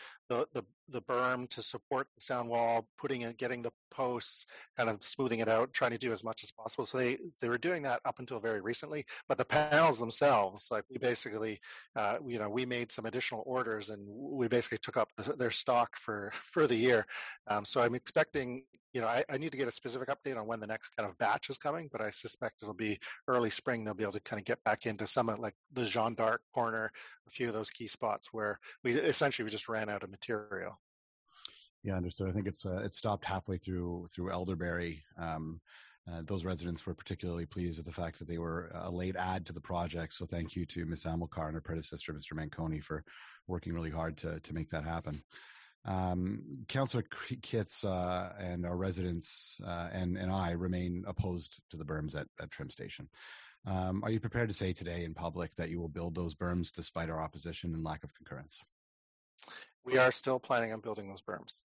berm to support the sound wall, getting the posts, kind of smoothing it out, trying to do as much as possible. So they were doing that up until very recently. But the panels themselves, like we basically, we made some additional orders and we basically took up their stock for the year. So I'm expecting. I need to get a specific update on when the next kind of batch is coming, but I suspect it'll be early spring. They'll be able to kind of get back into some of like the Jeanne d'Arc corner, a few of those key spots where we just ran out of material. Yeah, understood. I think it's stopped halfway through Elderberry. Those residents were particularly pleased with the fact that they were a late add to the project. So thank you to Ms. Amilcar and her predecessor, Mr. Manconi, for working really hard to make that happen. Councillor Kitts and our residents and I remain opposed to the berms at Trim Station. Are you prepared to say today in public that you will build those berms despite our opposition and lack of concurrence? We are still planning on building those berms.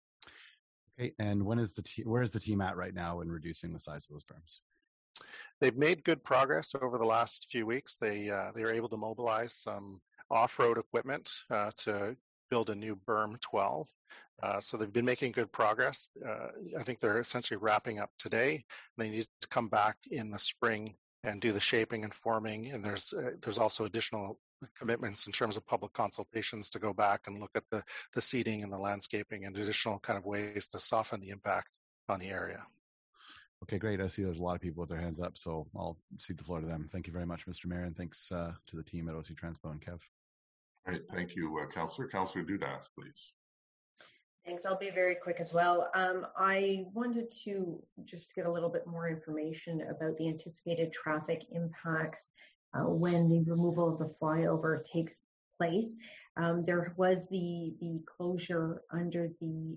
Okay, and where is the team at right now in reducing the size of those berms? They've made good progress over the last few weeks. They were able to mobilize some off-road equipment to build a new berm 12. So they've been making good progress. I think they're essentially wrapping up today. They need to come back in the spring and do the shaping and forming. And there's also additional commitments in terms of public consultations to go back and look at the seating and the landscaping and additional kind of ways to soften the impact on the area. Okay, great. I see there's a lot of people with their hands up, so I'll cede the floor to them. Thank you very much, Mr. Mayor, and thanks to the team at OC Transpo and Kev. All right, thank you, Councillor. Councillor Dudas, please. Thanks. I'll be very quick as well. I wanted to just get a little bit more information about the anticipated traffic impacts when the removal of the flyover takes place. There was the closure under the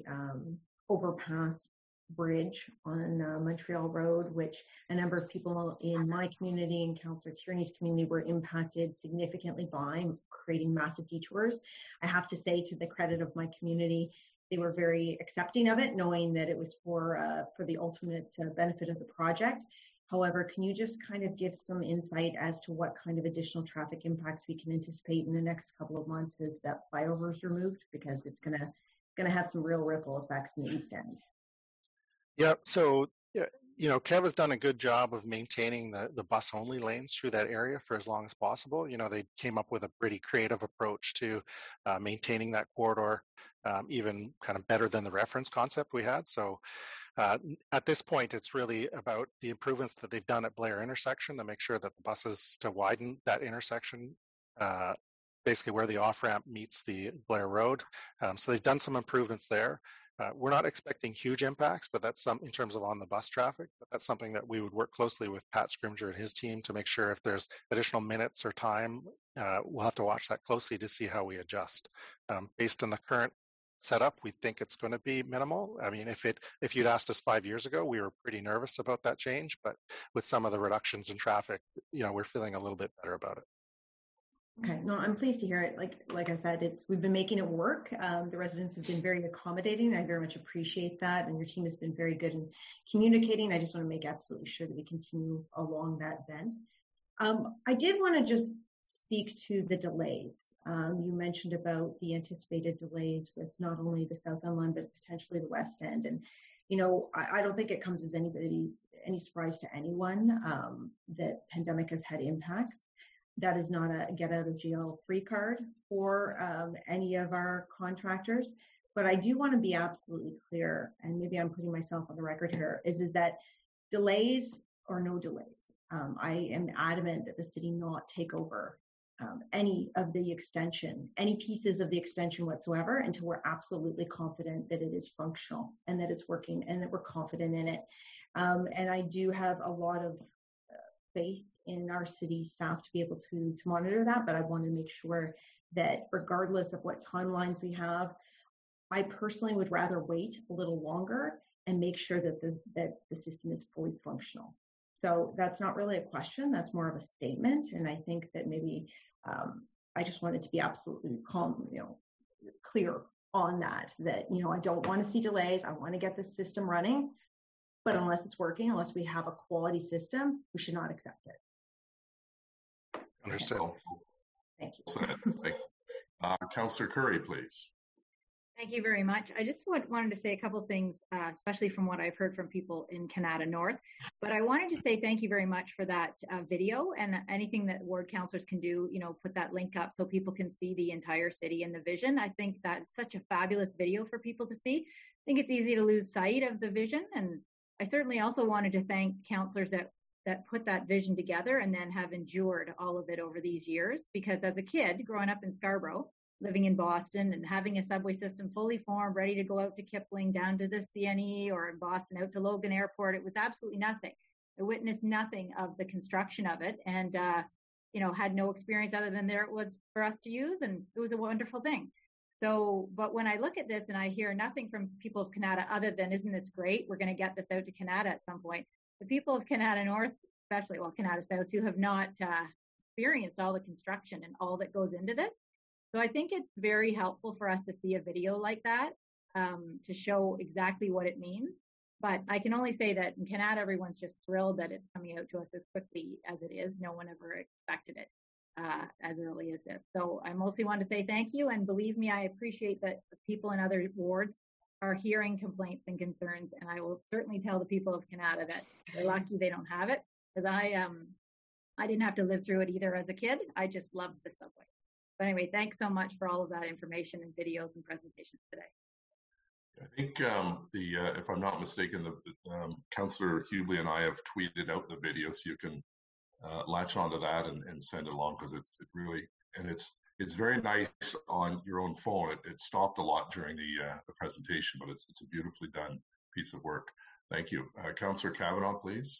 overpass bridge on Montreal Road, which a number of people in my community and Councillor Tierney's community were impacted significantly by, creating massive detours. I have to say, to the credit of my community, they were very accepting of it, knowing that it was for the ultimate benefit of the project. However, can you just kind of give some insight as to what kind of additional traffic impacts we can anticipate in the next couple of months as that flyover is removed? Because it's gonna have some real ripple effects in the East End. Yeah, so Kev has done a good job of maintaining the bus only lanes through that area for as long as possible. They came up with a pretty creative approach to maintaining that corridor, even kind of better than the reference concept we had. So at this point, it's really about the improvements that they've done at Blair intersection to make sure that the buses to widen that intersection, basically where the off-ramp meets the Blair Road. So they've done some improvements there. We're not expecting huge impacts, but that's in terms of on the bus traffic, but that's something that we would work closely with Pat Scrimger and his team to make sure if there's additional minutes or time, we'll have to watch that closely to see how we adjust. Based on the current setup, we think it's going to be minimal. I mean, if you'd asked us 5 years ago, we were pretty nervous about that change, but with some of the reductions in traffic, we're feeling a little bit better about it. Okay, no, I'm pleased to hear it. Like I said, we've been making it work. The residents have been very accommodating. I very much appreciate that, and your team has been very good in communicating. I just want to make absolutely sure that we continue along that bend. I did want to just speak to the delays. You mentioned about the anticipated delays with not only the South End line, but potentially the West End. And I don't think it comes as any surprise to anyone that pandemic has had impacts. That is not a get out of jail free card for any of our contractors. But I do want to be absolutely clear, and maybe I'm putting myself on the record here, is that delays or no delays. I am adamant that the city not take over any of the extension, any pieces of the extension whatsoever, until we're absolutely confident that it is functional and that it's working and that we're confident in it. And I do have a lot of faith in our city staff to be able to monitor that, but I want to make sure that regardless of what timelines we have, I personally would rather wait a little longer and make sure that the system is fully functional. So that's not really a question, that's more of a statement. And I think that maybe I just wanted to be absolutely calm, clear on that I don't want to see delays. I want to get the system running, but unless it's working, unless we have a quality system, we should not accept it. Understood. Thank you. Councillor Curry, please. Thank you very much. I just wanted to say a couple of things, especially from what I've heard from people in Canada North. But I wanted to say thank you very much for that video, and anything that ward councillors can do, put that link up so people can see the entire city and the vision. I think that's such a fabulous video for people to see. I think it's easy to lose sight of the vision, and I certainly also wanted to thank councillors that put that vision together and then have endured all of it over these years. Because as a kid growing up in Scarborough, living in Boston and having a subway system fully formed, ready to go out to Kipling, down to the CNE, or in Boston out to Logan Airport, it was absolutely nothing. I witnessed nothing of the construction of it, and had no experience other than there it was for us to use, and it was a wonderful thing. So, but when I look at this and I hear nothing from people of Canada other than, isn't this great? We're going to get this out to Canada at some point. The people of Canada North, especially, Canada South, who have not experienced all the construction and all that goes into this. So I think it's very helpful for us to see a video like that to show exactly what it means. But I can only say that in Canada, everyone's just thrilled that it's coming out to us as quickly as it is. No one ever expected it as early as this. So I mostly want to say thank you. And believe me, I appreciate that people in other wards are hearing complaints and concerns. And I will certainly tell the people of Canada that they're lucky they don't have it, because I didn't have to live through it either as a kid. I just loved the subway. But anyway, thanks so much for all of that information and videos and presentations today. I think if I'm not mistaken, Councillor Hubley and I have tweeted out the video, so you can latch onto that and send it along, because it's very nice on your own phone. It stopped a lot during the presentation, but it's a beautifully done piece of work. Thank you. Councillor Kavanagh, please.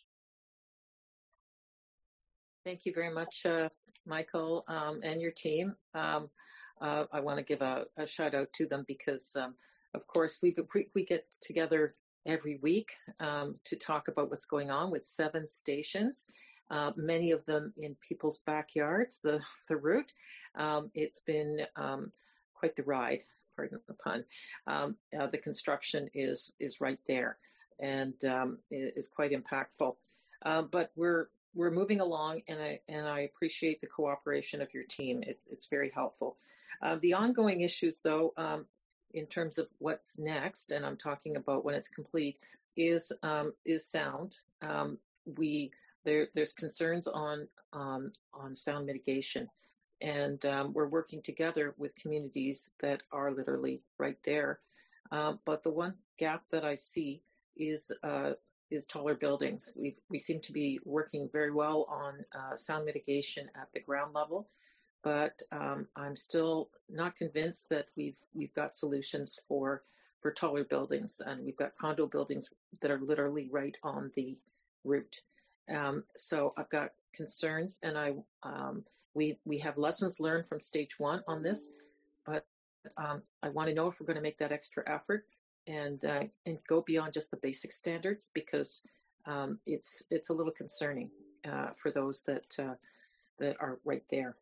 Thank you very much, Michael, and your team. I want to give a shout out to them because, of course, we get together every week to talk about what's going on with 7 stations, many of them in people's backyards, the route. It's been quite the ride, pardon the pun. The construction is right there and is quite impactful. But we're moving along, and I appreciate the cooperation of your team. It's very helpful. The ongoing issues, though, in terms of what's next, and I'm talking about when it's complete, is sound. There's concerns on sound mitigation, and we're working together with communities that are literally right there. But the one gap that I see is taller buildings. We seem to be working very well on sound mitigation at the ground level, but I'm still not convinced that we've got solutions for taller buildings, and we've got condo buildings that are literally right on the route. So I've got concerns, and we have lessons learned from stage 1 on this, but I want to know if we're going to make that extra effort and go beyond just the basic standards, because it's a little concerning for those that are right there.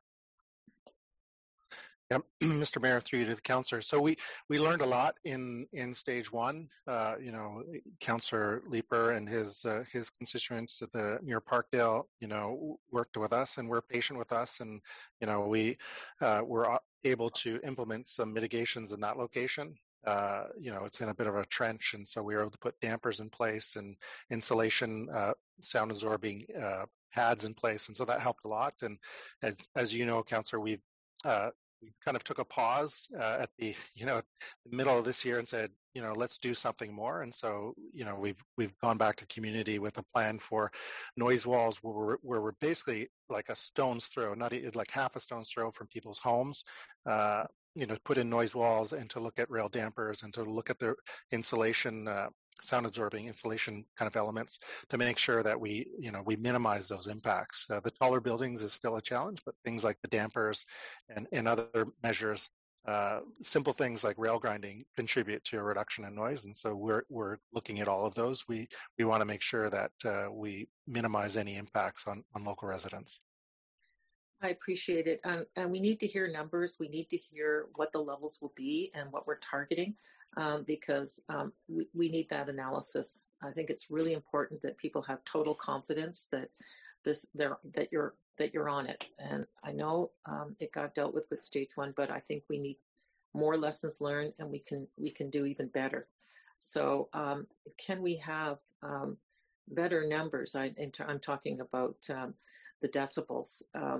Yep. Mr. Mayor, through you to the councillor. So we learned a lot in stage 1. Councillor Leeper and his constituents near Parkdale, worked with us and were patient with us, and we were able to implement some mitigations in that location. It's in a bit of a trench, and so we were able to put dampers in place and insulation, sound absorbing pads in place, and so that helped a lot. And as you know, councillor, we kind of took a pause at the middle of this year and said, let's do something more. And so we've gone back to the community with a plan for noise walls where we're basically like a stone's throw, not like half a stone's throw from people's homes, put in noise walls, and to look at rail dampers, and to look at the insulation, sound absorbing insulation kind of elements, to make sure that we minimize those impacts. The taller buildings is still a challenge, but things like the dampers and other measures, simple things like rail grinding, contribute to a reduction in noise. And so we're looking at all of those. We want to make sure that we minimize any impacts on local residents. I appreciate it. And we need to hear numbers. We need to hear what the levels will be and what we're targeting, because we need that analysis. I think it's really important that people have total confidence that you're on it. And I know it got dealt with stage 1, but I think we need more lessons learned, and we can do even better. So can we have better numbers? I'm talking about the decibels,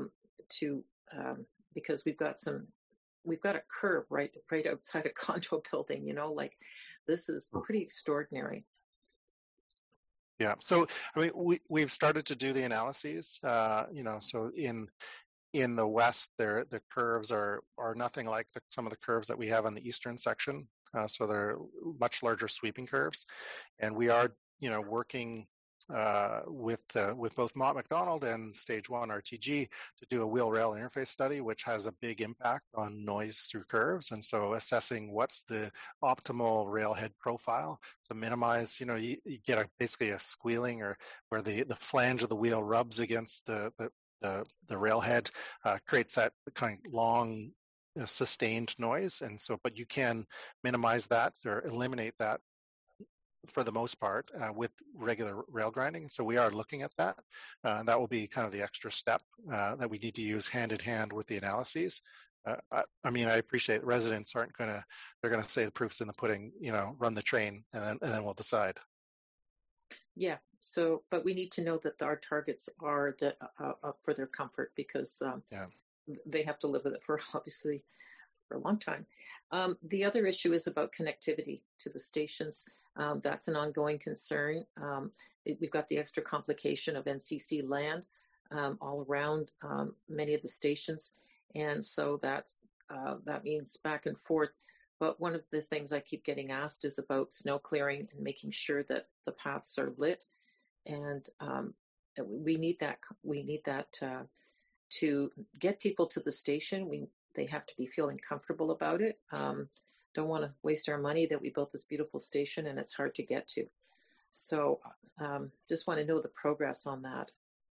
because we've got a curve right outside a condo building, this is pretty extraordinary. Yeah, so I mean, we've started to do the analyses, so in the west, the curves are nothing like some of the curves that we have on the eastern section. So they're much larger sweeping curves, and we are, working with both Mott MacDonald and Stage 1 RTG to do a wheel rail interface study, which has a big impact on noise through curves. And so assessing what's the optimal railhead profile to minimize, you get basically a squealing, or where the flange of the wheel rubs against the railhead, creates that kind of long sustained noise. And so, but you can minimize that or eliminate that for the most part with regular rail grinding. So we are looking at that. That will be kind of the extra step that we need to use hand in hand with the analyses. I mean, I appreciate residents they're going to say the proof's in the pudding, run the train, and then we'll decide. Yeah. So, but we need to know that our targets are for their comfort, because they have to live with it for a long time. The other issue is about connectivity to the stations. That's an ongoing concern. We've got the extra complication of NCC land all around many of the stations. And so that means back and forth. But one of the things I keep getting asked is about snow clearing and making sure that the paths are lit. And we need that. We need that to get people to the station. They have to be feeling comfortable about it. Don't want to waste our money that we built this beautiful station and it's hard to get to. So just want to know the progress on that.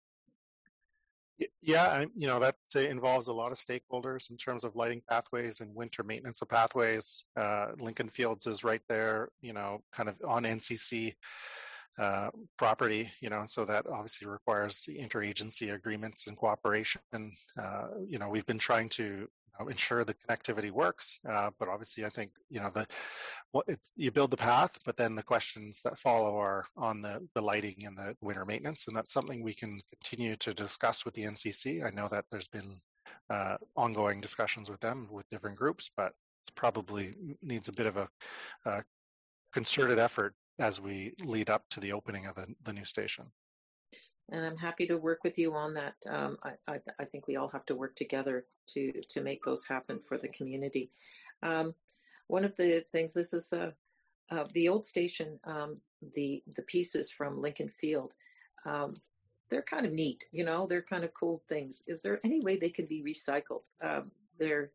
Yeah, that involves a lot of stakeholders in terms of lighting pathways and winter maintenance of pathways. Lincoln Fields is right there, kind of on NCC property, so that obviously requires interagency agreements and cooperation. And, we've been trying to ensure the connectivity works. But obviously, I think you build the path, but then the questions that follow are on the lighting and the winter maintenance, and that's something we can continue to discuss with the NCC. I know that there's been ongoing discussions with them with different groups, but it probably needs a bit of a concerted effort as we lead up to the opening of the new station. And I'm happy to work with you on that. I think we all have to work together to make those happen for the community. One of the things, this is the old station, the pieces from Lincoln Field. They're kind of neat, they're kind of cool things. Is there any way they can be recycled? There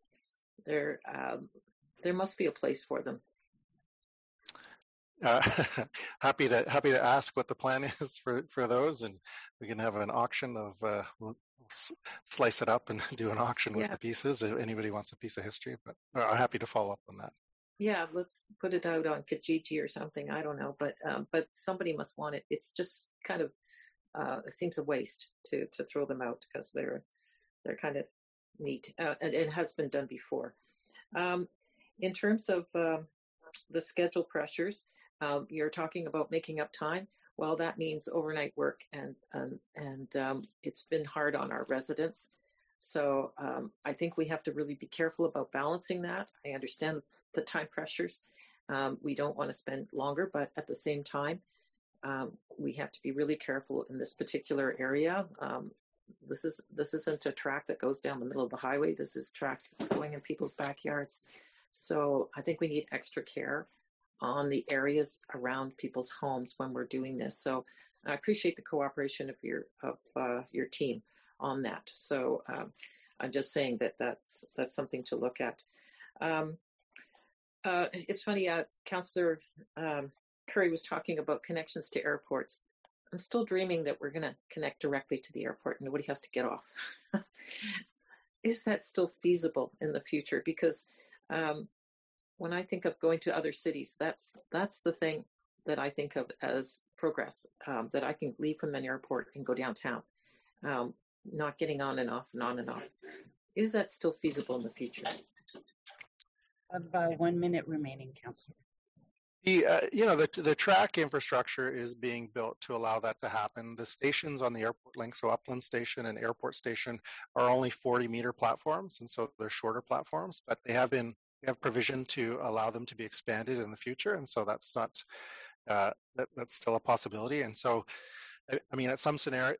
must be a place for them. Happy to ask what the plan is for those, and we can have an auction of we'll slice it up and do an auction with the pieces if anybody wants a piece of history, but I'm happy to follow up on that. Yeah, let's put it out on Kijiji or something. I don't know, but somebody must want it. It's just kind of it seems a waste to throw them out because they're kind of neat, and it has been done before. In terms of the schedule pressures, you're talking about making up time. Well, that means overnight work, and it's been hard on our residents. So I think we have to really be careful about balancing that. I understand the time pressures. We don't want to spend longer, but at the same time, we have to be really careful in this particular area. This isn't a track that goes down the middle of the highway. This is tracks that's going in people's backyards. So I think we need extra care on the areas around people's homes when we're doing this. So I appreciate the cooperation of your team on that. So I'm just saying that's something to look at. It's funny, Councillor Curry was talking about connections to airports. I'm still dreaming that we're going to connect directly to the airport and nobody has to get off. Is that still feasible in the future? Because when I think of going to other cities, that's the thing that I think of as progress, that I can leave from an airport and go downtown, not getting on and off and on and off. Is that still feasible in the future? About 1 minute remaining, Councillor. The track infrastructure is being built to allow that to happen. The stations on the airport link, so Upland Station and Airport Station, are only 40-meter platforms, and so they're shorter platforms, but they have provision to allow them to be expanded in the future, and so that's not that's still a possibility. And so, I mean, in some scenario,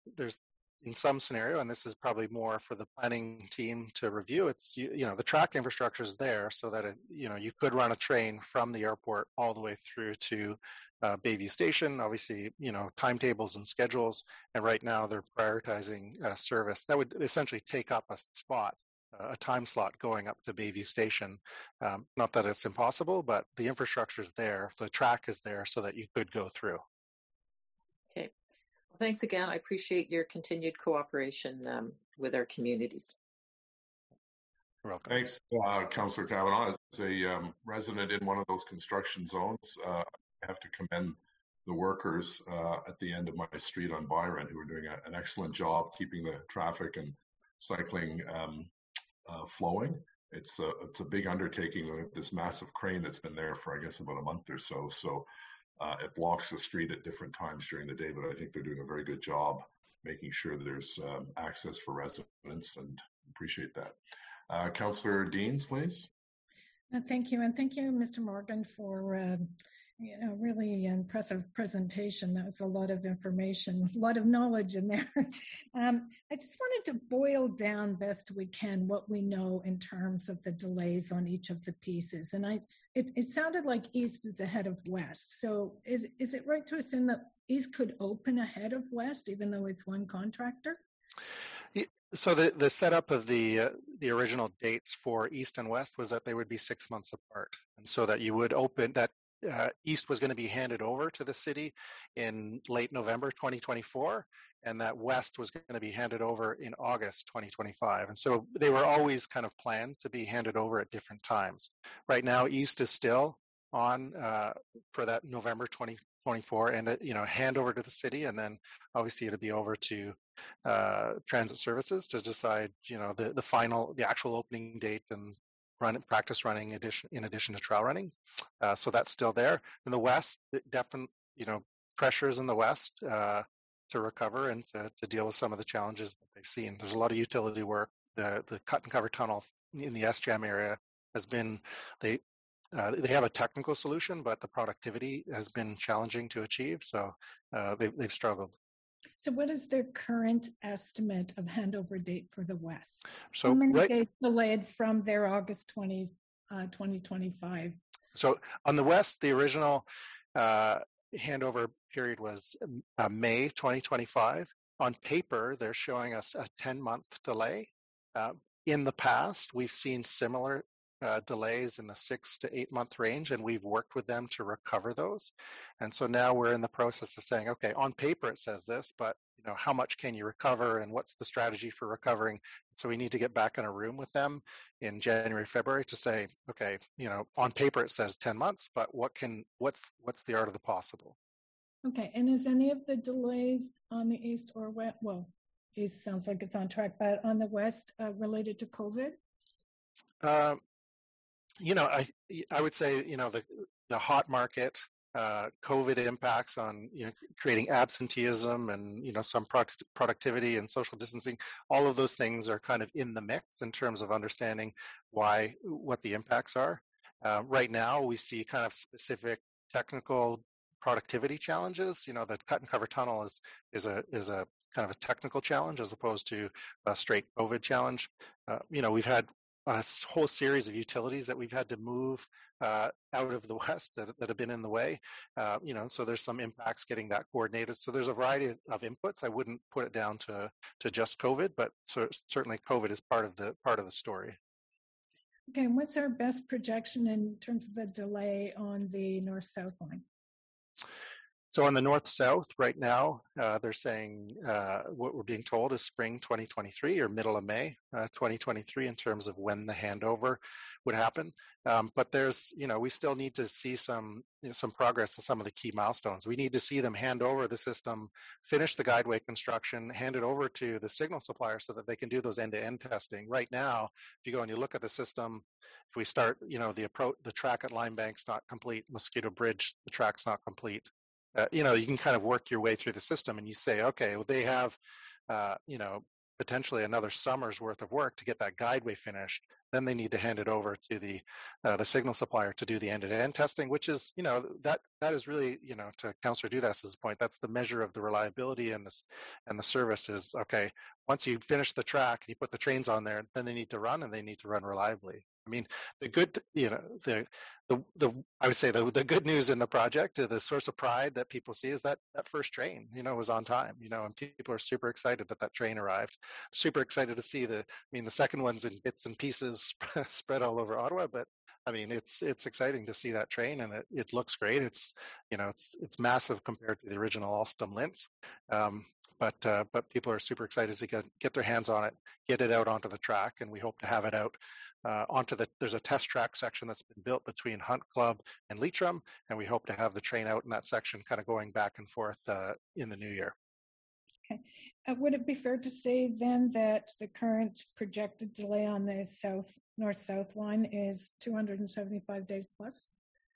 and this is probably more for the planning team to review, it's, the track infrastructure is there so that, you could run a train from the airport all the way through to Bayview Station. Obviously, timetables and schedules, and right now they're prioritizing service. That would essentially take up a time slot going up to Bayview Station. Not that it's impossible, but the infrastructure is there, the track is there so that you could go through. Okay. Well, thanks again. I appreciate your continued cooperation with our communities. You're welcome. Thanks, Councillor Cavanaugh. As a resident in one of those construction zones, I have to commend the workers at the end of my street on Byron, who are doing an excellent job keeping the traffic and cycling flowing. It's a big undertaking with this massive crane that's been there for, I guess, about a month or so. So it blocks the street at different times during the day, but I think they're doing a very good job making sure that there's access for residents, and appreciate that. Councillor Deans, please. Thank you, and thank you, Mr. Morgan, for really impressive presentation. That was a lot of information, a lot of knowledge in there. I just wanted to boil down best we can what we know in terms of the delays on each of the pieces. And it sounded like East is ahead of West. So is it right to assume that East could open ahead of West, even though it's one contractor? So the setup of the original dates for East and West was that they would be 6 months apart, and so that you would open that. East was going to be handed over to the city in late November 2024, and that West was going to be handed over in August 2025. And so they were always kind of planned to be handed over at different times. Right now, East is still on for that November 2024 and handover to the city, and then obviously it'll be over to transit services to decide the actual opening date and practice running in addition to trial running. So that's still there. In the west, definitely pressures in the west to recover and to deal with some of the challenges that they've seen. There's a lot of utility work. The cut and cover tunnel in the SGEM area has been, they have a technical solution, but the productivity has been challenging to achieve. So they've struggled. So what is their current estimate of handover date for the West? So how many days delayed from their August 2025? So on the West, the original handover period was May 2025. On paper, they're showing us a 10-month delay. In the past, we've seen similar delays in the 6 to 8 month range, and we've worked with them to recover those. And so now we're in the process of saying, okay, on paper it says this, but how much can you recover, and what's the strategy for recovering? So we need to get back in a room with them in January, February to say, okay, on paper it says 10 months, but what's the art of the possible? Okay, and is any of the delays on the east or west? Well, east sounds like it's on track, but on the west related to COVID? I would say, the hot market, COVID impacts on, creating absenteeism and, some productivity and social distancing, all of those things are kind of in the mix in terms of understanding what the impacts are. Right now, we see kind of specific technical productivity challenges. The cut and cover tunnel is a kind of a technical challenge as opposed to a straight COVID challenge. We've had a whole series of utilities that we've had to move out of the West that have been in the way. So there's some impacts getting that coordinated. So there's a variety of inputs. I wouldn't put it down to just COVID, but certainly COVID is part of the story. Okay, and what's our best projection in terms of the delay on the north-south line? So on the north-south right now, they're saying what we're being told is spring 2023 or middle of May 2023 in terms of when the handover would happen. But there's, we still need to see some progress in some of the key milestones. We need to see them hand over the system, finish the guideway construction, hand it over to the signal supplier so that they can do those end-to-end testing. Right now, if you go and you look at the system, if we start, the track at Limebank's not complete, Mosquito Bridge, the track's not complete. You can kind of work your way through the system and you say, okay, well, they have, potentially another summer's worth of work to get that guideway finished. Then they need to hand it over to the signal supplier to do the end-to-end testing, which is, that is really, to Councillor Dudas's point, that's the measure of the reliability and the service is, okay, once you finish the track and you put the trains on there, then they need to run and they need to run reliably. I mean, the good, I would say the good news in the project, the source of pride that people see is that first train, was on time, and people are super excited that train arrived. Super excited to see the second one's in bits and pieces spread all over Ottawa, but I mean, it's exciting to see that train and it looks great. It's massive compared to the original Alstom Linz. But people are super excited to get their hands on it, get it out onto the track, and we hope to have it out there's a test track section that's been built between Hunt Club and Leitrim, and we hope to have the train out in that section kind of going back and forth in the new year. Okay. Would it be fair to say then that the current projected delay on the north-south line is 275 days plus?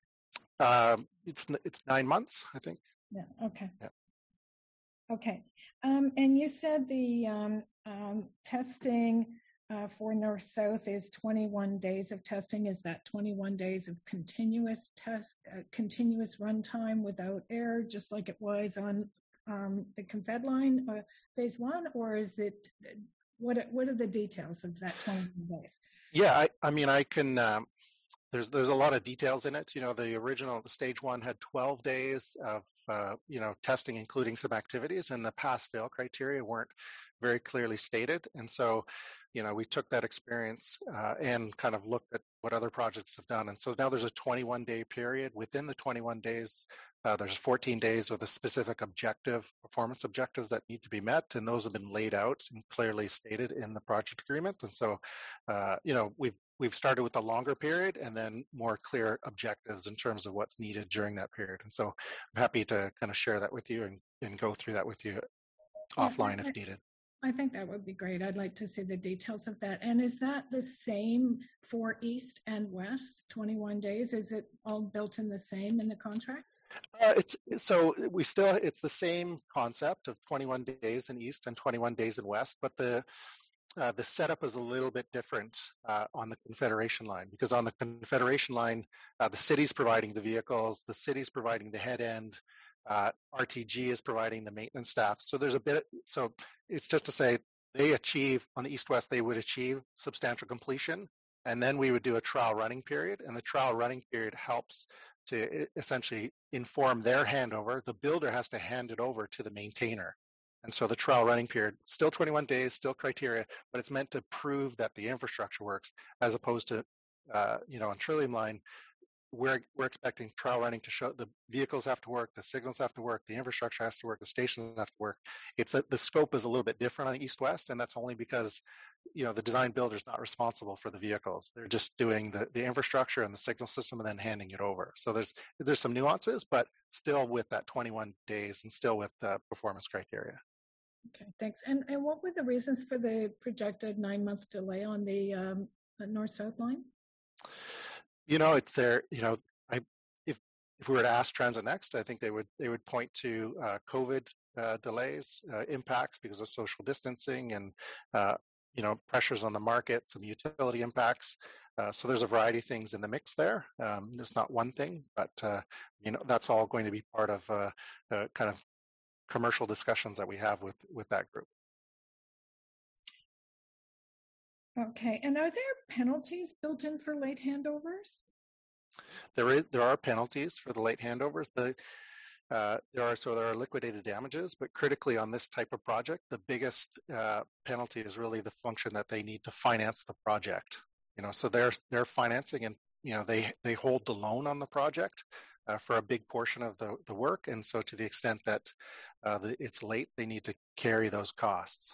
It's 9 months, I think. Yeah. Okay. Yeah. Okay. And you said the testing for north-south is 21 days of testing. Is that 21 days of continuous continuous runtime without error, just like it was on the Confed line phase 1, or is it? What are the details of that 21 days? Yeah, I can. There's a lot of details in it. The stage 1 had 12 days of testing, including some activities, and the pass-fail criteria weren't very clearly stated, and so. We took that experience and kind of looked at what other projects have done. And so now there's a 21-day period. Within the 21 days, There's 14 days with a specific objective, performance objectives that need to be met, and those have been laid out and clearly stated in the project agreement. And so, we've started with a longer period and then more clear objectives in terms of what's needed during that period. And so I'm happy to kind of share that with you and go through that with you offline if needed. I think that would be great. I'd like to see the details of that. And is that the same for East and West, 21 days? Is it all built in the same in the contracts? It's the same concept of 21 days in East and 21 days in West, but the setup is a little bit different on the Confederation line, because on the Confederation line, the city's providing the vehicles, the city's providing the head end, RTG is providing the maintenance staff. So there's so it's just to say they achieve, on the East-West, they would achieve substantial completion, and then we would do a trial running period, and the trial running period helps to essentially inform their handover. The builder has to hand it over to the maintainer. And so the trial running period, still 21 days, still criteria, but it's meant to prove that the infrastructure works, as opposed to, on Trillium Line, we're expecting trial running to show the vehicles have to work, the signals have to work, the infrastructure has to work, the stations have to work. The scope is a little bit different on East-West, and that's only because, the design builder is not responsible for the vehicles. They're just doing the infrastructure and the signal system and then handing it over. So there's some nuances, but still with that 21 days and still with the performance criteria. Okay, thanks. And what were the reasons for the projected 9-month delay on the north-south line? It's there. If we were to ask Transit Next, I think they would point to COVID delays, impacts because of social distancing, and pressures on the market, some utility impacts. So there's a variety of things in the mix there. There's not one thing, but that's all going to be part of kind of commercial discussions that we have with that group. Okay, and are there penalties built in for late handovers? There are penalties for the late handovers. There are liquidated damages, but critically on this type of project, the biggest penalty is really the function that they need to finance the project. So they're financing, and they hold the loan on the project for a big portion of the work, and so to the extent that it's late, they need to carry those costs.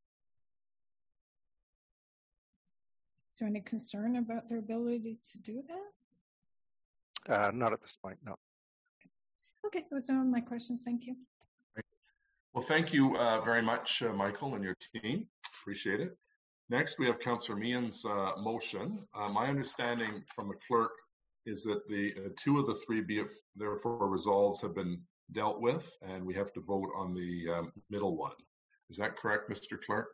Is there any concern about their ability to do that? Not at this point, no. Okay, those are my questions. Thank you. Well, thank you very much, Michael and your team. Appreciate it. Next, we have Councillor Meehan's motion. My understanding from the clerk is that the two of the three be it therefore resolves have been dealt with, and we have to vote on the middle one. Is that correct, Mr. Clerk?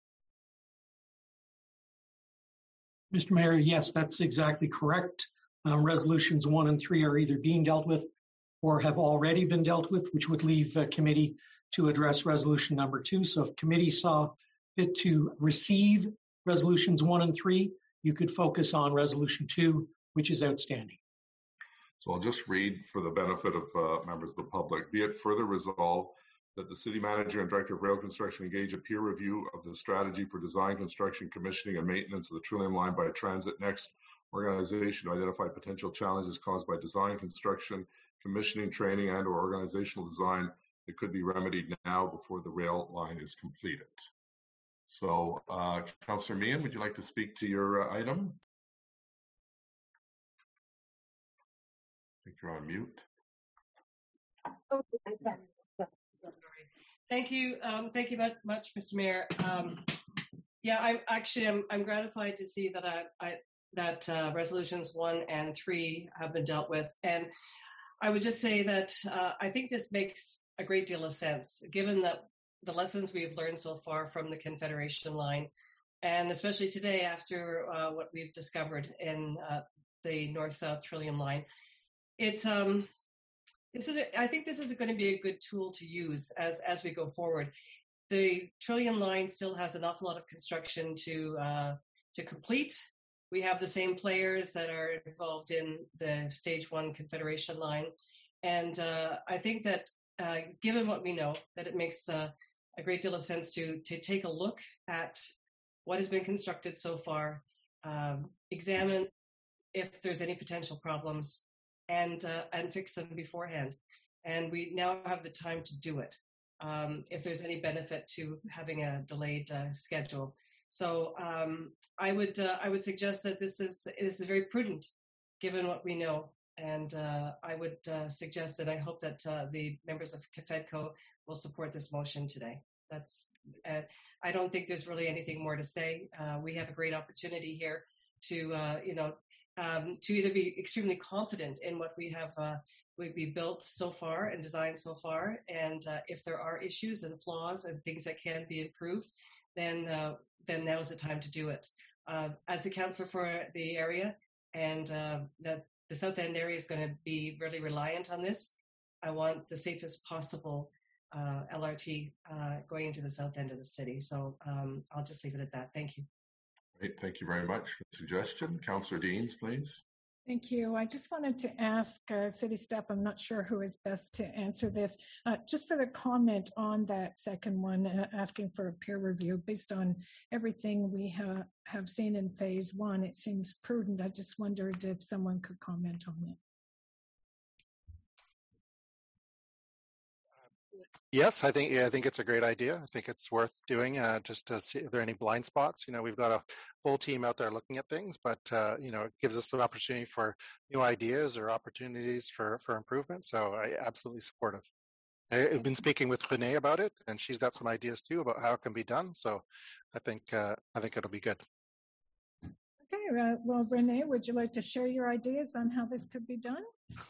Mr. Mayor, yes, that's exactly correct. Resolutions 1 and 3 are either being dealt with or have already been dealt with, which would leave committee to address resolution number 2. So if committee saw fit to receive resolutions 1 and 3, you could focus on resolution 2, which is outstanding. So I'll just read for the benefit of members of the public. Be it further resolved that the City Manager and Director of Rail Construction engage a peer review of the strategy for design, construction, commissioning, and maintenance of the Trillium Line by Transit Next organization to identify potential challenges caused by design, construction, commissioning, training, and or organizational design that could be remedied now before the rail line is completed. So, Councillor Meehan, would you like to speak to your item? I think you're on mute. Thank you. Thank you much, Mr. Mayor. I'm gratified to see that resolutions 1 and 3 have been dealt with. And I would just say that I think this makes a great deal of sense, given that the lessons we've learned so far from the Confederation Line, and especially today after what we've discovered in the North-South Trillium Line. I think this is going to be a good tool to use as we go forward. The Trillium Line still has an awful lot of construction to complete. We have the same players that are involved in the Stage 1 Confederation Line. And I think that given what we know, that it makes a great deal of sense to take a look at what has been constructed so far, examine if there's any potential problems, and fix them beforehand. and we now have the time to do it. If there's any benefit to having a delayed schedule. So I would suggest that this is very prudent, given what we know. And I would suggest, and I hope that the members of KFEDCO will support this motion today. I don't think there's really anything more to say. We have a great opportunity here to either be extremely confident in what we've built so far and designed so far, and if there are issues and flaws and things that can be improved, then now's the time to do it. As the councillor for the area, and that the South End area is going to be really reliant on this, I want the safest possible LRT going into the south end of the city. So I'll just leave it at that. Thank you. Great, thank you very much for the suggestion. Councillor Deans, please. Thank you. I just wanted to ask city staff, I'm not sure who is best to answer this, just for the comment on that second one, asking for a peer review based on everything we have seen in phase one. It seems prudent. I just wondered if someone could comment on it. Yes, I think it's a great idea. I think it's worth doing just to see if there are any blind spots. We've got a full team out there looking at things, but it gives us an opportunity for new ideas or opportunities for improvement. So I absolutely supportive. I've been speaking with Renee about it, and she's got some ideas too about how it can be done. So I think it'll be good. Okay, well, Renee, would you like to share your ideas on how this could be done?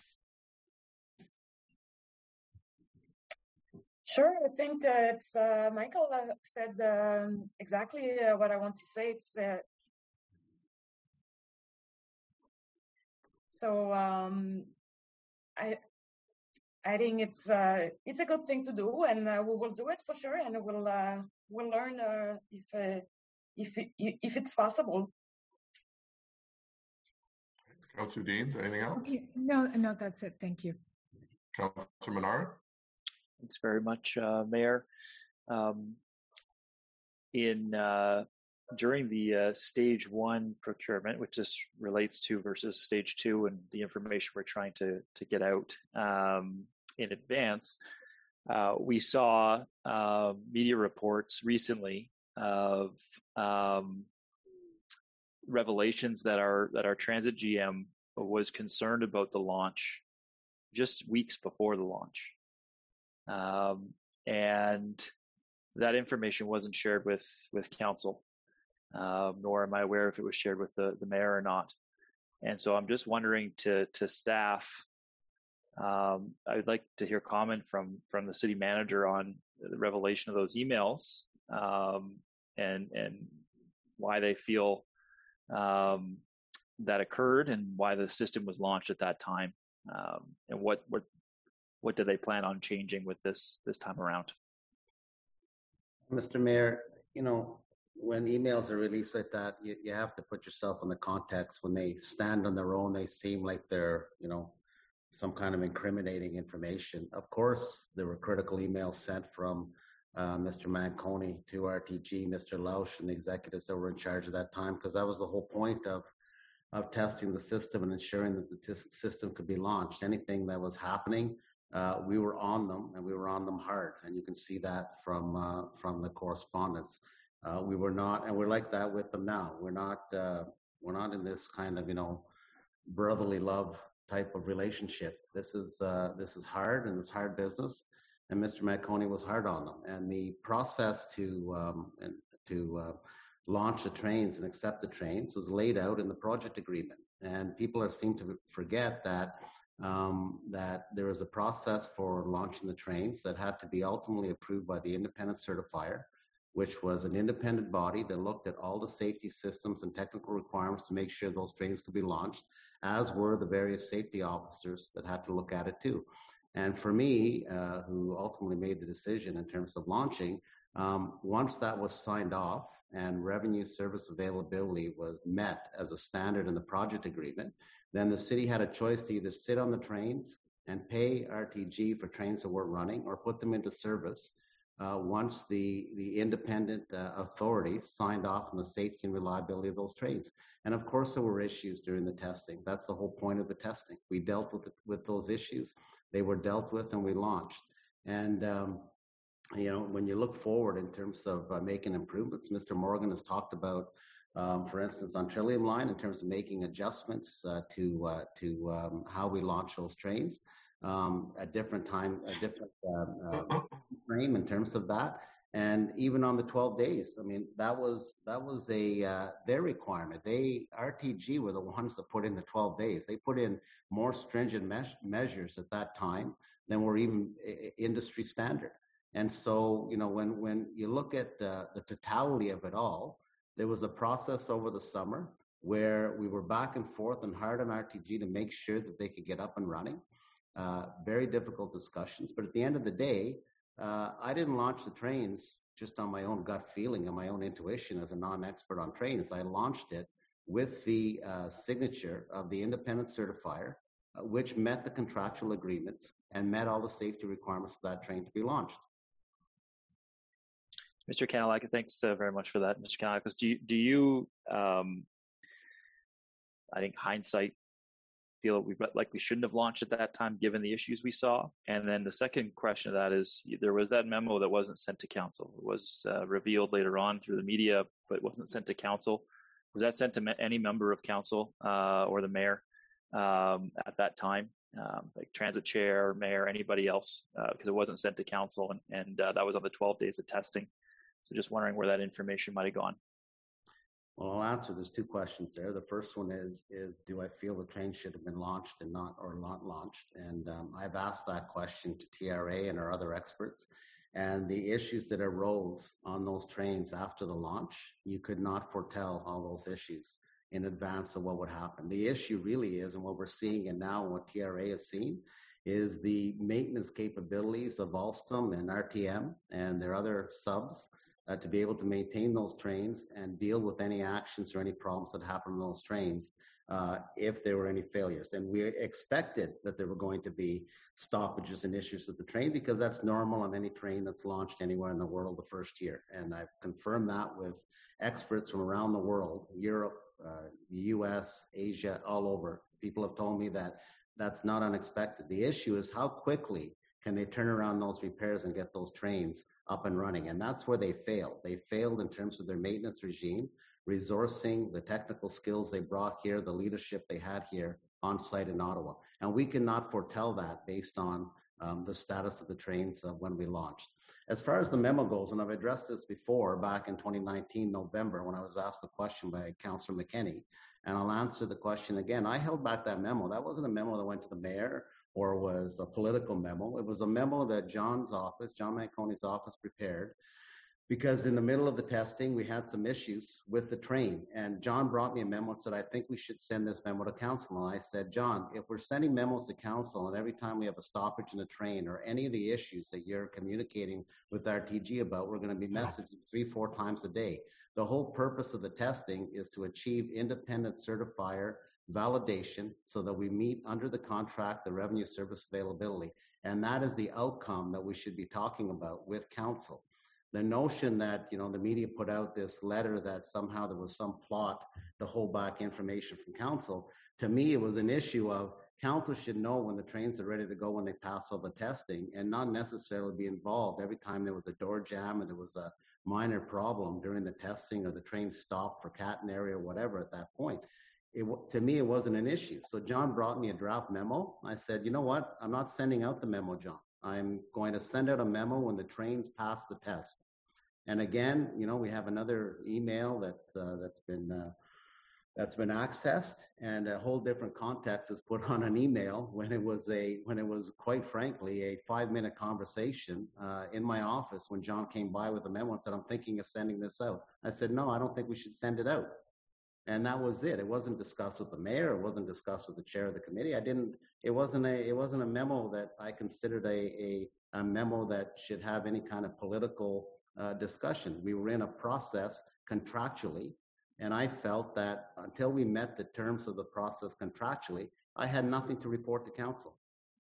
Sure, I think it's Michael said exactly what I want to say. It's I think it's a good thing to do, and we will do it for sure, and we'll learn if it's possible. Councillor Deans, anything else? Okay. No, that's it. Thank you. Councillor Menard. Thanks very much, Mayor. During the stage one procurement, which this relates to versus stage two and the information we're trying to get out in advance, we saw media reports recently of revelations that our transit GM was concerned about the launch just weeks before the launch. And that information wasn't shared with council, nor am I aware if it was shared with the mayor or not. And so I'm just wondering to staff, I would like to hear comment from the city manager on the revelation of those emails, and why they feel that occurred and why the system was launched at that time, and what do they plan on changing with this time around? Mr. Mayor, when emails are released like that, you have to put yourself in the context. When they stand on their own, they seem like they're, some kind of incriminating information. Of course, there were critical emails sent from Mr. Manconi to RTG, Mr. Lausch, and the executives that were in charge at that time, because that was the whole point of testing the system and ensuring that the system could be launched. Anything that was happening, we were on them, and we were on them hard, and you can see that from the correspondence. We were not, and we're like that with them now. We're not in this kind of brotherly love type of relationship. This is hard, and it's hard business. And Mr. Manconi was hard on them, and the process to launch the trains and accept the trains was laid out in the project agreement. And people seem to forget that there was a process for launching the trains that had to be ultimately approved by the independent certifier, which was an independent body that looked at all the safety systems and technical requirements to make sure those trains could be launched, as were the various safety officers that had to look at it too. And for me, who ultimately made the decision in terms of launching, once that was signed off and revenue service availability was met as a standard in the project agreement, then the city had a choice to either sit on the trains and pay RTG for trains that weren't running, or put them into service once the independent authorities signed off on the safety and reliability of those trains. And of course, there were issues during the testing. That's the whole point of the testing. We dealt with those issues. They were dealt with, and we launched. And when you look forward in terms of making improvements, Mr. Morgan has talked about, for instance, on Trillium Line, in terms of making adjustments to how we launch those trains. A different time, a different frame in terms of that, and even on the 12 days. I mean, that was their requirement. RTG were the ones that put in the 12 days. They put in more stringent measures at that time than were even industry standard. And so, when you look at the totality of it all, there was a process over the summer where we were back and forth and hard on RTG to make sure that they could get up and running. Very difficult discussions, but at the end of the day, I didn't launch the trains just on my own gut feeling and my own intuition as a non-expert on trains. I launched it with the signature of the independent certifier, which met the contractual agreements and met all the safety requirements of that train to be launched. Mr. Kanellakis, thanks very much for that. Mr. Kanellakis, do you I think hindsight, feel like we shouldn't have launched at that time given the issues we saw? And then the second question of that is, there was that memo that wasn't sent to council. It was revealed later on through the media, but wasn't sent to council. Was that sent to any member of council or the mayor at that time, like transit chair, mayor, anybody else? Because it wasn't sent to council, and that was on the 12 days of testing. So just wondering where that information might have gone. Well, I'll answer. There's two questions there. The first one is do I feel the train should have been launched and not launched? And I've asked that question to TRA and our other experts. And the issues that arose on those trains after the launch, you could not foretell all those issues in advance of what would happen. The issue really is, and what we're seeing and now what TRA has seen, is the maintenance capabilities of Alstom and RTM and their other subs to be able to maintain those trains and deal with any actions or any problems that happen on those trains if there were any failures. And we expected that there were going to be stoppages and issues with the train, because that's normal on any train that's launched anywhere in the world the first year. And I've confirmed that with experts from around the world, Europe, the US, Asia, all over. People have told me that that's not unexpected. The issue is how quickly can they turn around those repairs and get those trains up and running? And that's where they failed. They failed in terms of their maintenance regime, resourcing, the technical skills they brought here, the leadership they had here on site in Ottawa. And we cannot foretell that based on the status of the trains when we launched. As far as the memo goes, and I've addressed this before back in 2019, November, when I was asked the question by Councillor McKinney, and I'll answer the question again. I held back that memo. That wasn't a memo that went to the mayor or was a political memo. It was a memo that John's office, John Manconi's office, prepared, because in the middle of the testing, we had some issues with the train. And John brought me a memo and said, I think we should send this memo to council. And I said, John, if we're sending memos to council and every time we have a stoppage in a train or any of the issues that you're communicating with RTG about, we're going to be messaging 3-4 times a day. The whole purpose of the testing is to achieve independent certifier validation so that we meet under the contract the revenue service availability. And that is the outcome that we should be talking about with council. The notion that, the media put out this letter that somehow there was some plot to hold back information from council, to me it was an issue of council should know when the trains are ready to go when they pass all the testing, and not necessarily be involved every time there was a door jam and there was a minor problem during the testing or the train stopped for catenary or whatever at that point. To me, it wasn't an issue. So John brought me a draft memo. I said, you know what? I'm not sending out the memo, John. I'm going to send out a memo when the trains pass the test. And again, we have another email that's been accessed, and a whole different context is put on an email when it was quite frankly a 5-minute conversation in my office when John came by with a memo and said, I'm thinking of sending this out. I said, no, I don't think we should send it out. And that was it. It wasn't discussed with the mayor. It wasn't discussed with the chair of the committee. It wasn't a memo that I considered a memo that should have any kind of political discussion. We were in a process contractually, and I felt that until we met the terms of the process contractually, I had nothing to report to council.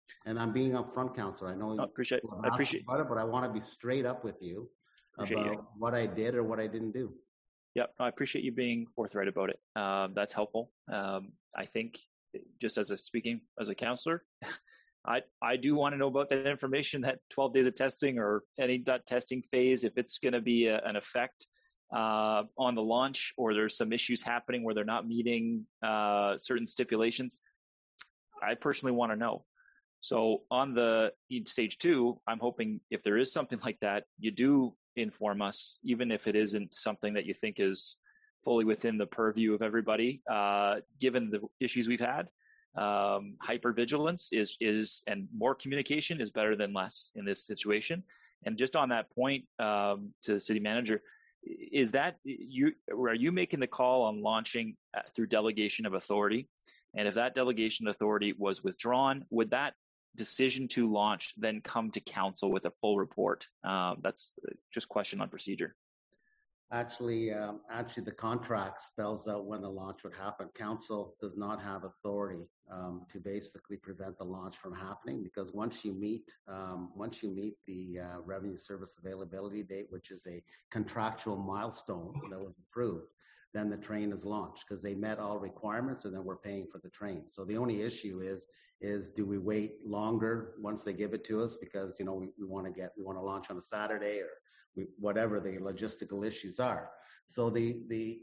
And I'm being upfront, Councillor. I know I appreciate about it, but I want to be straight up with you about what I did or what I didn't do. Yep, I appreciate you being forthright about it. That's helpful. I think, just speaking as a councillor, I do want to know about that information, that 12 days of testing or any testing phase, if it's going to be an effect on the launch, or there's some issues happening where they're not meeting certain stipulations. I personally want to know. So on the stage 2, I'm hoping if there is something like that, you do inform us, even if it isn't something that you think is fully within the purview of everybody, given the issues we've had. Hypervigilance is and more communication is better than less in this situation. And just on that point, to the city manager, is that are you making the call on launching through delegation of authority? And if that delegation of authority was withdrawn, would that decision to launch then come to council with a full report? That's just question on procedure. Actually, the contract spells out when the launch would happen. Council does not have authority to basically prevent the launch from happening, because once you meet the revenue service availability date, which is a contractual milestone that was approved, then the train is launched because they met all requirements, and then we're paying for the train. So the only issue is do we wait longer once they give it to us because we want to launch on a Saturday, or whatever the logistical issues are. So the